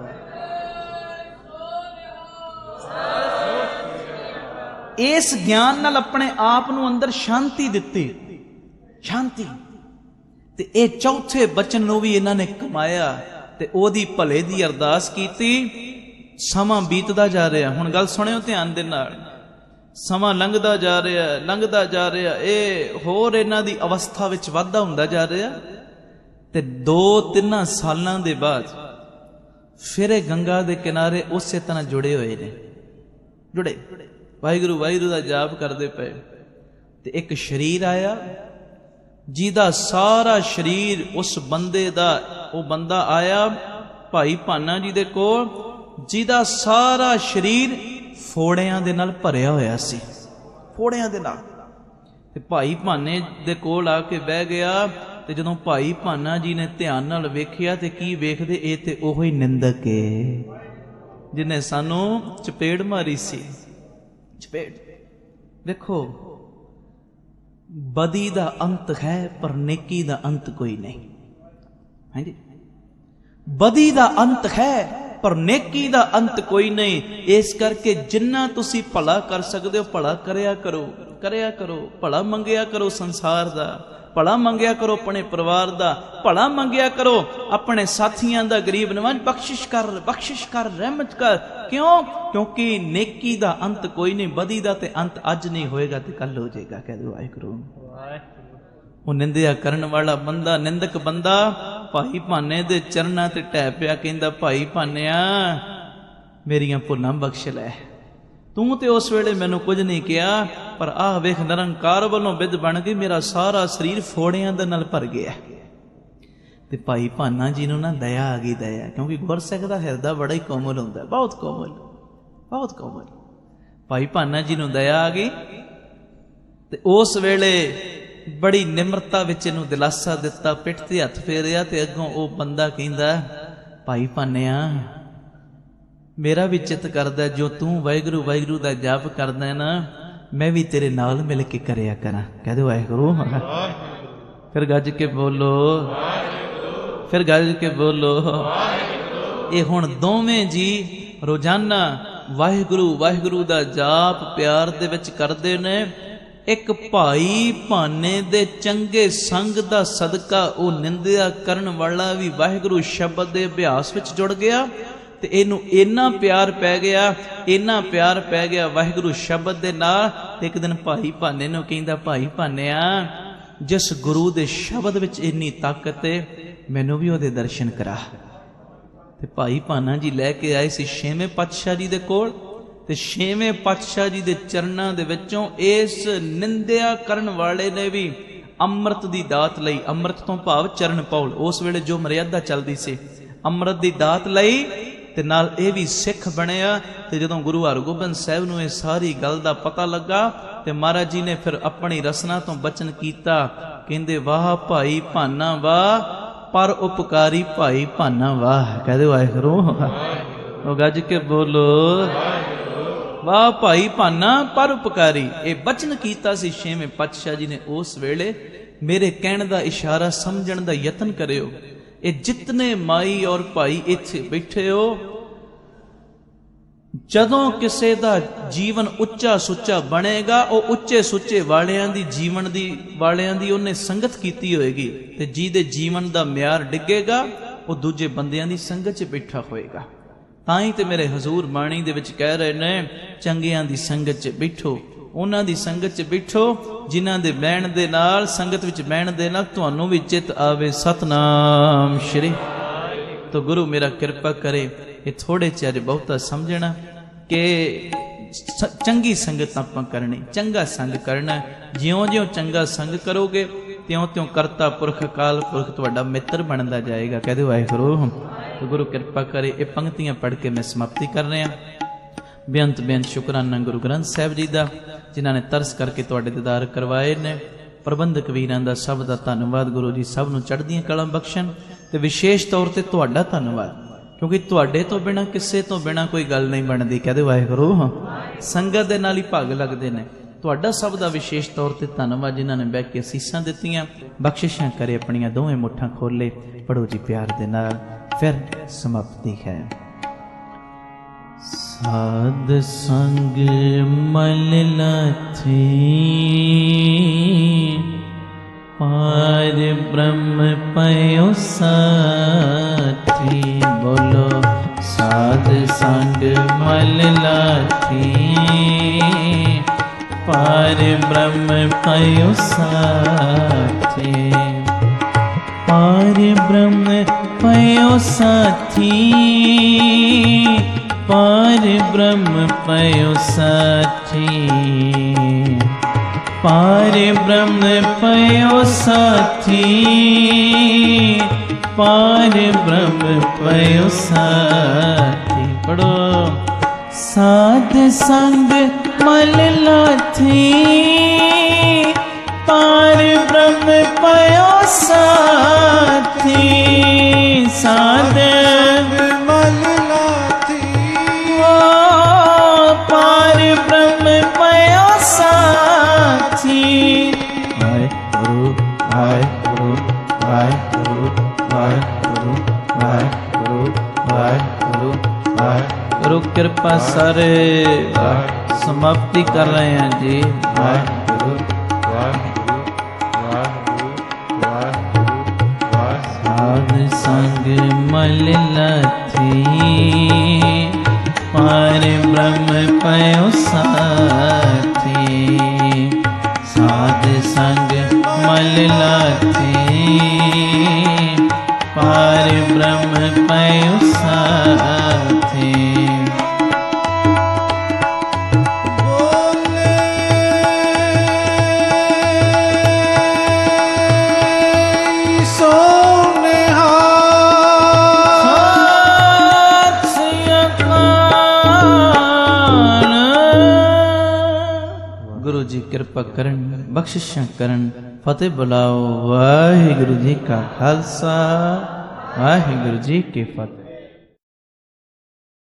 ਇਸ ਗਿਆਨ ਨਾਲ ਆਪਣੇ ਆਪ ਨੂੰ ਅੰਦਰ ਸ਼ਾਂਤੀ ਦਿੱਤੀ, ਸ਼ਾਂਤੀ। ਤੇ ਇਹ ਚੌਥੇ ਬਚਨ ਨੂੰ ਵੀ ਇਹਨਾਂ ਨੇ ਕਮਾਇਆ ਤੇ ਉਹਦੀ ਭਲੇ ਦੀ ਅਰਦਾਸ ਕੀਤੀ। ਸਮਾਂ ਬੀਤਦਾ ਜਾ ਰਿਹਾ। ਹੁਣ ਗੱਲ ਸੁਣਿਓ ਧਿਆਨ ਦੇ ਨਾਲ। ਸਮਾਂ ਲੰਘਦਾ ਜਾ ਰਿਹਾ, ਲੰਘਦਾ ਜਾ ਰਿਹਾ, ਇਹ ਹੋਰ ਇਹਨਾਂ ਦੀ ਅਵਸਥਾ ਵਿੱਚ ਵਾਧਾ ਹੁੰਦਾ ਜਾ ਰਿਹਾ। ਤੇ ਦੋ ਤਿੰਨਾਂ ਸਾਲਾਂ ਦੇ ਬਾਅਦ ਫਿਰ ਇਹ ਗੰਗਾ ਦੇ ਕਿਨਾਰੇ ਉਸੇ ਤਰ੍ਹਾਂ ਜੁੜੇ ਹੋਏ ਨੇ, ਜੁੜੇ ਵਾਹਿਗੁਰੂ ਵਾਹਿਗੁਰੂ ਦਾ ਜਾਪ ਕਰਦੇ ਪਏ। ਤੇ ਇੱਕ ਸ਼ਰੀਰ ਆਇਆ ਜਿਹਦਾ ਸਾਰਾ ਸਰੀਰ ਉਸ ਬੰਦੇ ਦਾ, ਉਹ ਬੰਦਾ ਆਇਆ ਭਾਈ ਭਾਨਾ ਜੀ ਦੇ ਕੋਲ ਜਿਹਦਾ ਸਾਰਾ ਸਰੀਰ ਫੋੜਿਆਂ ਦੇ ਨਾਲ ਭਰਿਆ ਹੋਇਆ ਸੀ, ਫੋੜਿਆਂ ਦੇ ਨਾਲ। ਤੇ ਭਾਈ ਭਾਨੇ ਦੇ ਕੋਲ ਆ ਕੇ ਬਹਿ ਗਿਆ। ਤੇ ਜਦੋਂ ਭਾਈ ਭਾਨਾ ਜੀ ਨੇ ਧਿਆਨ ਨਾਲ ਵੇਖਿਆ ਤੇ ਕੀ ਵੇਖਦੇ? ਇਹ ਤੇ ਉਹੋ ਹੀ ਨਿੰਦਕ ਏ ਜਿਹਨੇ ਸਾਨੂੰ ਚਪੇੜ ਮਾਰੀ ਸੀ। ਚਪੇੜ ਦੇਖੋ, ਬਦੀ ਦਾ ਅੰਤ ਹੈ ਪਰ ਨੇਕੀ ਦਾ ਅੰਤ ਕੋਈ ਨਹੀਂ। ਹਾਂਜੀ, ਬਦੀ ਦਾ ਅੰਤ ਹੈ ਪਰ ਨੇਕੀ ਦਾ ਅੰਤ ਕੋਈ ਨਹੀਂ। ਇਸ ਕਰਕੇ ਜਿੰਨਾ ਤੁਸੀਂ ਭਲਾ ਕਰ ਸਕਦੇ ਹੋ ਭਲਾ ਕਰਿਆ ਕਰੋ, ਕਰਿਆ ਕਰੋ। ਭਲਾ ਮੰਗਿਆ ਕਰੋ ਸੰਸਾਰ ਦਾ, ਭਲਾ ਮੰਗਿਆ ਕਰੋ ਆਪਣੇ ਪਰਿਵਾਰ ਦਾ, ਭਲਾ ਮੰਗਿਆ ਕਰੋ ਆਪਣੇ ਸਾਥੀਆਂ ਦਾ, ਗਰੀਬ ਨਵਾਜ਼ ਬਖਸ਼ਿਸ਼ ਕਰ, ਬਖਸ਼ਿਸ਼ ਕਰ, ਰਹਿਮਤ ਕਰ। ਕਿਉਂ? ਕਿਉਂਕਿ ਨੇਕੀ ਦਾ ਅੰਤ ਕੋਈ ਨਹੀਂ, ਬਦੀ ਦਾ ਤੇ ਅੰਤ ਅੱਜ ਨਹੀਂ ਹੋਏਗਾ ਤੇ ਕੱਲ ਹੋ ਜਾਏਗਾ। ਕਹਿ ਦਿਓ ਵਾਹਿਗੁਰੂ। ਉਹ ਨਿੰਦਿਆ ਕਰਨ ਵਾਲਾ ਬੰਦਾ, ਨਿੰਦਕ ਬੰਦਾ ਭਾਈ ਭਾਨੇ ਦੇ ਚਰਨਾਂ ਤੇ ਢਹਿ ਪਿਆ, ਕਹਿੰਦਾ ਭਾਈ ਭਾਨਿਆ ਮੇਰੀਆਂ ਭੁੱਲਾਂ ਬਖਸ਼ ਲੈ। ਤੂੰ ਤੇ ਉਸ ਵੇਲੇ ਮੈਨੂੰ ਕੁਝ ਨਹੀਂ ਕਿਹਾ, ਪਰ ਆਹ ਵੇਖ ਨਿਰੰਕਾਰ ਵੱਲੋਂ ਬਿੱਦ ਬਣ ਗਈ, ਮੇਰਾ ਸਾਰਾ ਸਰੀਰ ਫੋੜਿਆਂ ਦੇ ਨਾਲ ਭਰ ਗਿਆ। ਤੇ ਭਾਈ ਭਾਨਾ ਜੀ ਨੂੰ ਨਾ ਦਇਆ ਆ ਗਈ, ਦਇਆ। ਕਿਉਂਕਿ ਗੁਰਸਿੱਖ ਦਾ ਹਿਰਦਾ ਬੜਾ ਹੀ ਕੋਮਲ ਹੁੰਦਾ, ਬਹੁਤ ਕੋਮਲ, ਬਹੁਤ ਕੋਮਲ। ਭਾਈ ਭਾਨਾ ਜੀ ਨੂੰ ਦਇਆ ਆ ਗਈ ਤੇ ਉਸ ਵੇਲੇ ਬੜੀ ਨਿਮਰਤਾ ਵਿੱਚ ਇਹਨੂੰ ਦਿਲਾਸਾ ਦਿੱਤਾ, ਪਿੱਠ ਤੇ ਹੱਥ ਫੇਰਿਆ। ਤੇ ਅੱਗੋਂ ਉਹ ਬੰਦਾ ਕਹਿੰਦਾ ਭਾਈ ਭਾਨਿਆ ਮੇਰਾ ਵੀ ਚਿੱਤ ਕਰਦਾ ਜੋ ਤੂੰ ਵਾਹਿਗੁਰੂ ਵਾਹਿਗੁਰੂ ਦਾ ਜਾਪ ਕਰਦਾ ਨਾ, ਮੈਂ ਵੀ ਤੇਰੇ ਨਾਲ ਮਿਲ ਕੇ ਕਰਿਆ ਕਰਾਂ। ਕਹਿ ਦਿਓ ਵਾਹਿਗੁਰੂ। ਫਿਰ ਗੱਜ ਕੇ ਬੋਲੋ, ਫਿਰ ਗੱਜ ਕੇ ਬੋਲੋ। ਇਹ ਹੁਣ ਦੋਵੇਂ ਜੀ ਰੋਜ਼ਾਨਾ ਵਾਹਿਗੁਰੂ ਵਾਹਿਗੁਰੂ ਦਾ ਜਾਪ ਪਿਆਰ ਦੇ ਵਿੱਚ ਕਰਦੇ ਨੇ। ਇੱਕ ਭਾਈ ਭਾਨੇ ਦੇ ਚੰਗੇ ਸੰਗ ਦਾ ਸਦਕਾ ਉਹ ਨਿੰਦਿਆ ਕਰਨ ਵਾਲਾ ਵੀ ਵਾਹਿਗੁਰੂ ਸ਼ਬਦ ਦੇ ਅਭਿਆਸ ਵਿੱਚ ਜੁੜ ਗਿਆ ਤੇ ਇਹਨੂੰ ਇੰਨਾ ਪਿਆਰ ਪੈ ਗਿਆ, ਇੰਨਾ ਪਿਆਰ ਪੈ ਗਿਆ ਵਾਹਿਗੁਰੂ ਸ਼ਬਦ ਦੇ ਨਾਲ। ਤੇ ਇੱਕ ਦਿਨ ਭਾਈ ਭਾਨੇ ਨੂੰ ਕਹਿੰਦਾ ਭਾਈ ਭਾਨਿਆ ਜਿਸ ਗੁਰੂ ਦੇ ਸ਼ਬਦ ਵਿੱਚ ਇੰਨੀ ਤਾਕਤ ਹੈ, ਮੈਨੂੰ ਵੀ ਉਹਦੇ ਦਰਸ਼ਨ ਕਰਾ। ਤੇ ਭਾਈ ਭਾਨਾ ਜੀ ਲੈ ਕੇ ਆਏ ਸੀ ਛੇਵੇਂ ਪਾਤਸ਼ਾਹ ਜੀ ਦੇ ਕੋਲ। ਤੇ ਛੇਵੇਂ ਪਾਤਸ਼ਾਹ ਜੀ ਦੇ ਚਰਨਾਂ ਦੇ ਵਿੱਚੋਂ ਇਸ ਨਿੰਦਿਆ ਕਰਨ ਵਾਲੇ ਨੇ ਵੀ ਅੰਮ੍ਰਿਤ ਦੀ ਦਾਤ ਲਈ। ਅੰਮ੍ਰਿਤ ਤੋਂ ਭਾਵ ਚਰਨ ਪੌਲ, ਉਸ ਵੇਲੇ ਜੋ ਮਰਿਆਦਾ ਚੱਲਦੀ ਸੀ, ਅੰਮ੍ਰਿਤ ਦੀ ਦਾਤ ਲਈ ਤੇ ਨਾਲ ਇਹ ਵੀ ਸਿੱਖ ਬਣਿਆ। ਤੇ ਜਦੋਂ ਗੁਰੂ ਹਰਗੋਬਿੰਦ ਸਾਹਿਬ ਨੂੰ ਇਹ ਸਾਰੀ ਗੱਲ ਦਾ ਪਤਾ ਲੱਗਾ ਤੇ ਮਹਾਰਾਜ ਜੀ ਨੇ ਫਿਰ ਆਪਣੀ ਰਸਨਾ ਤੋਂ ਬਚਨ ਕੀਤਾ, ਕਹਿੰਦੇ ਵਾਹ ਭਾਈ ਭਾਨਾ ਵਾਹ, ਪਰ ਉਪਕਾਰੀ ਭਾਈ ਭਾਨਾ ਵਾਹ। ਕਹਦੇ ਵਾਹਿਗੁਰੂ, ਉਹ ਗੱਜ ਕੇ ਬੋਲੋ ਵਾਹ ਭਾਈ ਭਾਨਾ ਪਰ ਉਪਕਾਰੀ। ਇਹ ਬਚਨ ਕੀਤਾ ਸੀ ਛੇਵੇਂ ਪਾਤਸ਼ਾਹ ਜੀ ਨੇ ਉਸ ਵੇਲੇ। ਮੇਰੇ ਕਹਿਣ ਦਾ ਇਸ਼ਾਰਾ ਸਮਝਣ ਦਾ ਯਤਨ ਕਰਿਓ। ਇਹ ਜਿਤਨੇ ਮਾਈ ਔਰ ਭਾਈ ਇੱਥੇ ਬੈਠੇ ਹੋ, ਜਦੋਂ ਕਿਸੇ ਦਾ ਜੀਵਨ ਉੱਚਾ ਸੁੱਚਾ ਬਣੇਗਾ, ਉਹ ਉੱਚੇ ਸੁੱਚੇ ਵਾਲਿਆਂ ਦੀ ਜੀਵਨ ਦੀ ਵਾਲਿਆਂ ਦੀ ਉਹਨੇ ਸੰਗਤ ਕੀਤੀ ਹੋਏਗੀ। ਤੇ ਜਿਹਦੇ ਜੀਵਨ ਦਾ ਮਿਆਰ ਡਿੱਗੇਗਾ, ਉਹ ਦੂਜੇ ਬੰਦਿਆਂ ਦੀ ਸੰਗਤ 'ਚ ਬੈਠਾ ਹੋਏਗਾ। ਤਾਂ ਹੀ ਤੇ ਮੇਰੇ ਹਜ਼ੂਰ ਬਾਣੀ ਦੇ ਵਿੱਚ ਕਹਿ ਰਹੇ ਨੇ, ਚੰਗਿਆਂ ਦੀ ਸੰਗਤ 'ਚ ਬੈਠੋ, ਉਹਨਾਂ ਦੀ ਸੰਗਤ 'ਚ ਬੈਠੋ ਜਿਨ੍ਹਾਂ ਦੇ ਬਹਿਣ ਦੇ ਨਾਲ, ਸੰਗਤ ਵਿੱਚ ਬਹਿਣ ਦੇ ਨਾਲ ਤੁਹਾਨੂੰ ਵੀ ਚਿੱਤ ਆਵੇ ਸਤਨਾਮ ਸ਼੍ਰੀ। ਤੋ ਗੁਰੂ ਮੇਰਾ ਕਿਰਪਾ ਕਰੇ ਇਹ ਥੋੜੇ ਚਿਰ ਬਹੁਤਾ ਸਮਝਣਾ ਕਿ ਚੰਗੀ ਸੰਗਤ ਆਪਾਂ ਕਰਨੀ, ਚੰਗਾ ਸੰਗ ਕਰਨਾ। ਜਿਉਂ ਜਿਉਂ ਚੰਗਾ ਸੰਗ ਕਰੋਗੇ, ਤਿਉਂ ਤਿਉਂ ਕਰਤਾ ਪੁਰਖ ਅਕਾਲ ਪੁਰਖ ਤੁਹਾਡਾ ਮਿੱਤਰ ਬਣਦਾ ਜਾਏਗਾ। ਕਹਦੇ ਵਾਹਿਗੁਰੂ। ਤੋ ਗੁਰੂ ਕਿਰਪਾ ਕਰੇ ਇਹ ਪੰਕਤੀਆਂ ਪੜ੍ਹ ਕੇ ਮੈਂ ਸਮਾਪਤੀ ਕਰ ਰਿਹਾ। ਬੇਅੰਤ ਬੇਅੰਤ ਸ਼ੁਕਰਾਨਾ ਗੁਰੂ ਗ੍ਰੰਥ ਸਾਹਿਬ ਜੀ ਦਾ, ਜਿਨ੍ਹਾਂ ਨੇ ਤਰਸ ਕਰਕੇ ਤੁਹਾਡੇ ਦੀਦਾਰ ਕਰਵਾਏ ਨੇ। ਪ੍ਰਬੰਧਕ ਵੀਰਾਂ ਦਾ ਸਭ ਦਾ ਧੰਨਵਾਦ। ਗੁਰੂ ਜੀ ਸਭ ਨੂੰ ਚੜ੍ਹਦੀਆਂ ਕਲਾਂ ਬਖਸ਼ਣ। ਤੇ ਵਿਸ਼ੇਸ਼ ਤੌਰ ਤੇ ਤੁਹਾਡਾ ਧੰਨਵਾਦ, ਕਿਉਂਕਿ ਤੁਹਾਡੇ ਤੋਂ ਬਿਨਾਂ, ਕਿਸੇ ਤੋਂ ਬਿਨਾਂ ਕੋਈ ਗੱਲ ਨਹੀਂ ਬਣਦੀ। ਕਹਦੇ ਵਾਹਿਗੁਰੂ। ਸੰਗਤ ਦੇ ਨਾਲ ਹੀ ਭਾਗ ਲੱਗਦੇ ਨੇ। ਤੁਹਾਡਾ ਸਭ ਦਾ ਵਿਸ਼ੇਸ਼ ਤੌਰ ਤੇ ਧੰਨਵਾਦ, ਜਿਨ੍ਹਾਂ ਨੇ ਬਹਿ ਕੇ ਅਸੀਸਾਂ ਦਿੱਤੀਆਂ। ਬਖਸ਼ਿਸ਼ਾਂ ਕਰੇ, ਆਪਣੀਆਂ ਦੋਵੇਂ ਮੁੱਠਾਂ ਖੋਲੇ। ਪੜੋ ਜੀ ਪਿਆਰ ਦੇ ਨਾਲ, ਫਿਰ ਸਮਾਪਤੀ ਹੈ। ਸਾਧ ਸੰਗ ਮਲ ਲਾਥੀ, ਪਾਰ ਬ੍ਰਹਮ ਪਇਓ ਸਾਥੀ। ਬੋਲੋ ਸਾਧ ਸੰਗ ਮਲ ਲਾਥੀ, ਪਾਰ ਬ੍ਰਹਮ ਪਇਓ ਸਾਥੀ। ਪਾਰ ਬ੍ਰਹਮ ਪਇਓ ਸਾਥੀ, ਪਾਰ ਬ੍ਰਹਮ ਪਇਓ ਸਾਥੀ। ਪਾਰ ਬ੍ਰਹਮ ਪਇਓ ਸਾਥੀ, ਪਾਰ ਬ੍ਰਹਮ ਪਇਓ ਸਾਥੀ। ਪੜੋ ਸਾਧ ਸੰਗ ਮਲ ਲਾਥੀ, ਪਾਰ ਬ੍ਰਹਮ ਪਇਓ ਸਾਥੀ। ਸਾਧ ਮਲ ਲਾਥੀ, ਪਾਰ ਬ੍ਰਹਮ ਪਇਓ ਸਾਥੀ। ਵਾਹਿਗੁਰੂ ਵਾਹਿਗੁਰੂ ਵਾਹਿਗੁਰੂ ਵਾਹਿਗੁਰੂ ਵਾਹਿਗੁਰੂ ਵਾਹਿਗੁਰੂ ਵਾਹਿਗੁਰੂ। ਕਿਰਪਾ ਸਾਰੇ ਸਮਾਪਤੀ ਕਰ ਰਹੇ ਹਾਂ ਜੀ। ਵਾਹਿਗੁਰੂ ਵਾਹਿਗੁਰੂ ਵਾਹਿਗੁਰੂ ਵਾਹਿਗੁਰੂ। ਸਾਧ ਸੰਗ ਮਲ ਲਾਥੀ, ਪਾਰ ਬ੍ਰਹਮ ਪਇਓ ਸਾਥੀ। ਸਾਧ ਸੰਗ ਮਲ ਲਾਥੀ, ਪਾਰ ਬ੍ਰਹਮ ਪਇਓ ਸਾਥੀ। ਕਿਰਪਾ ਕਰਨ, ਬਖਸ਼ਿਸ਼ਾਂ ਕਰਨ, ਫਤਿਹ ਬੁਲਾਓ। ਵਾਹਿਗੁਰੂ ਜੀ ਕਾ ਖਾਲਸਾ, ਵਾਹਿਗੁਰੂ ਜੀ ਕੀ ਫਤਿਹ।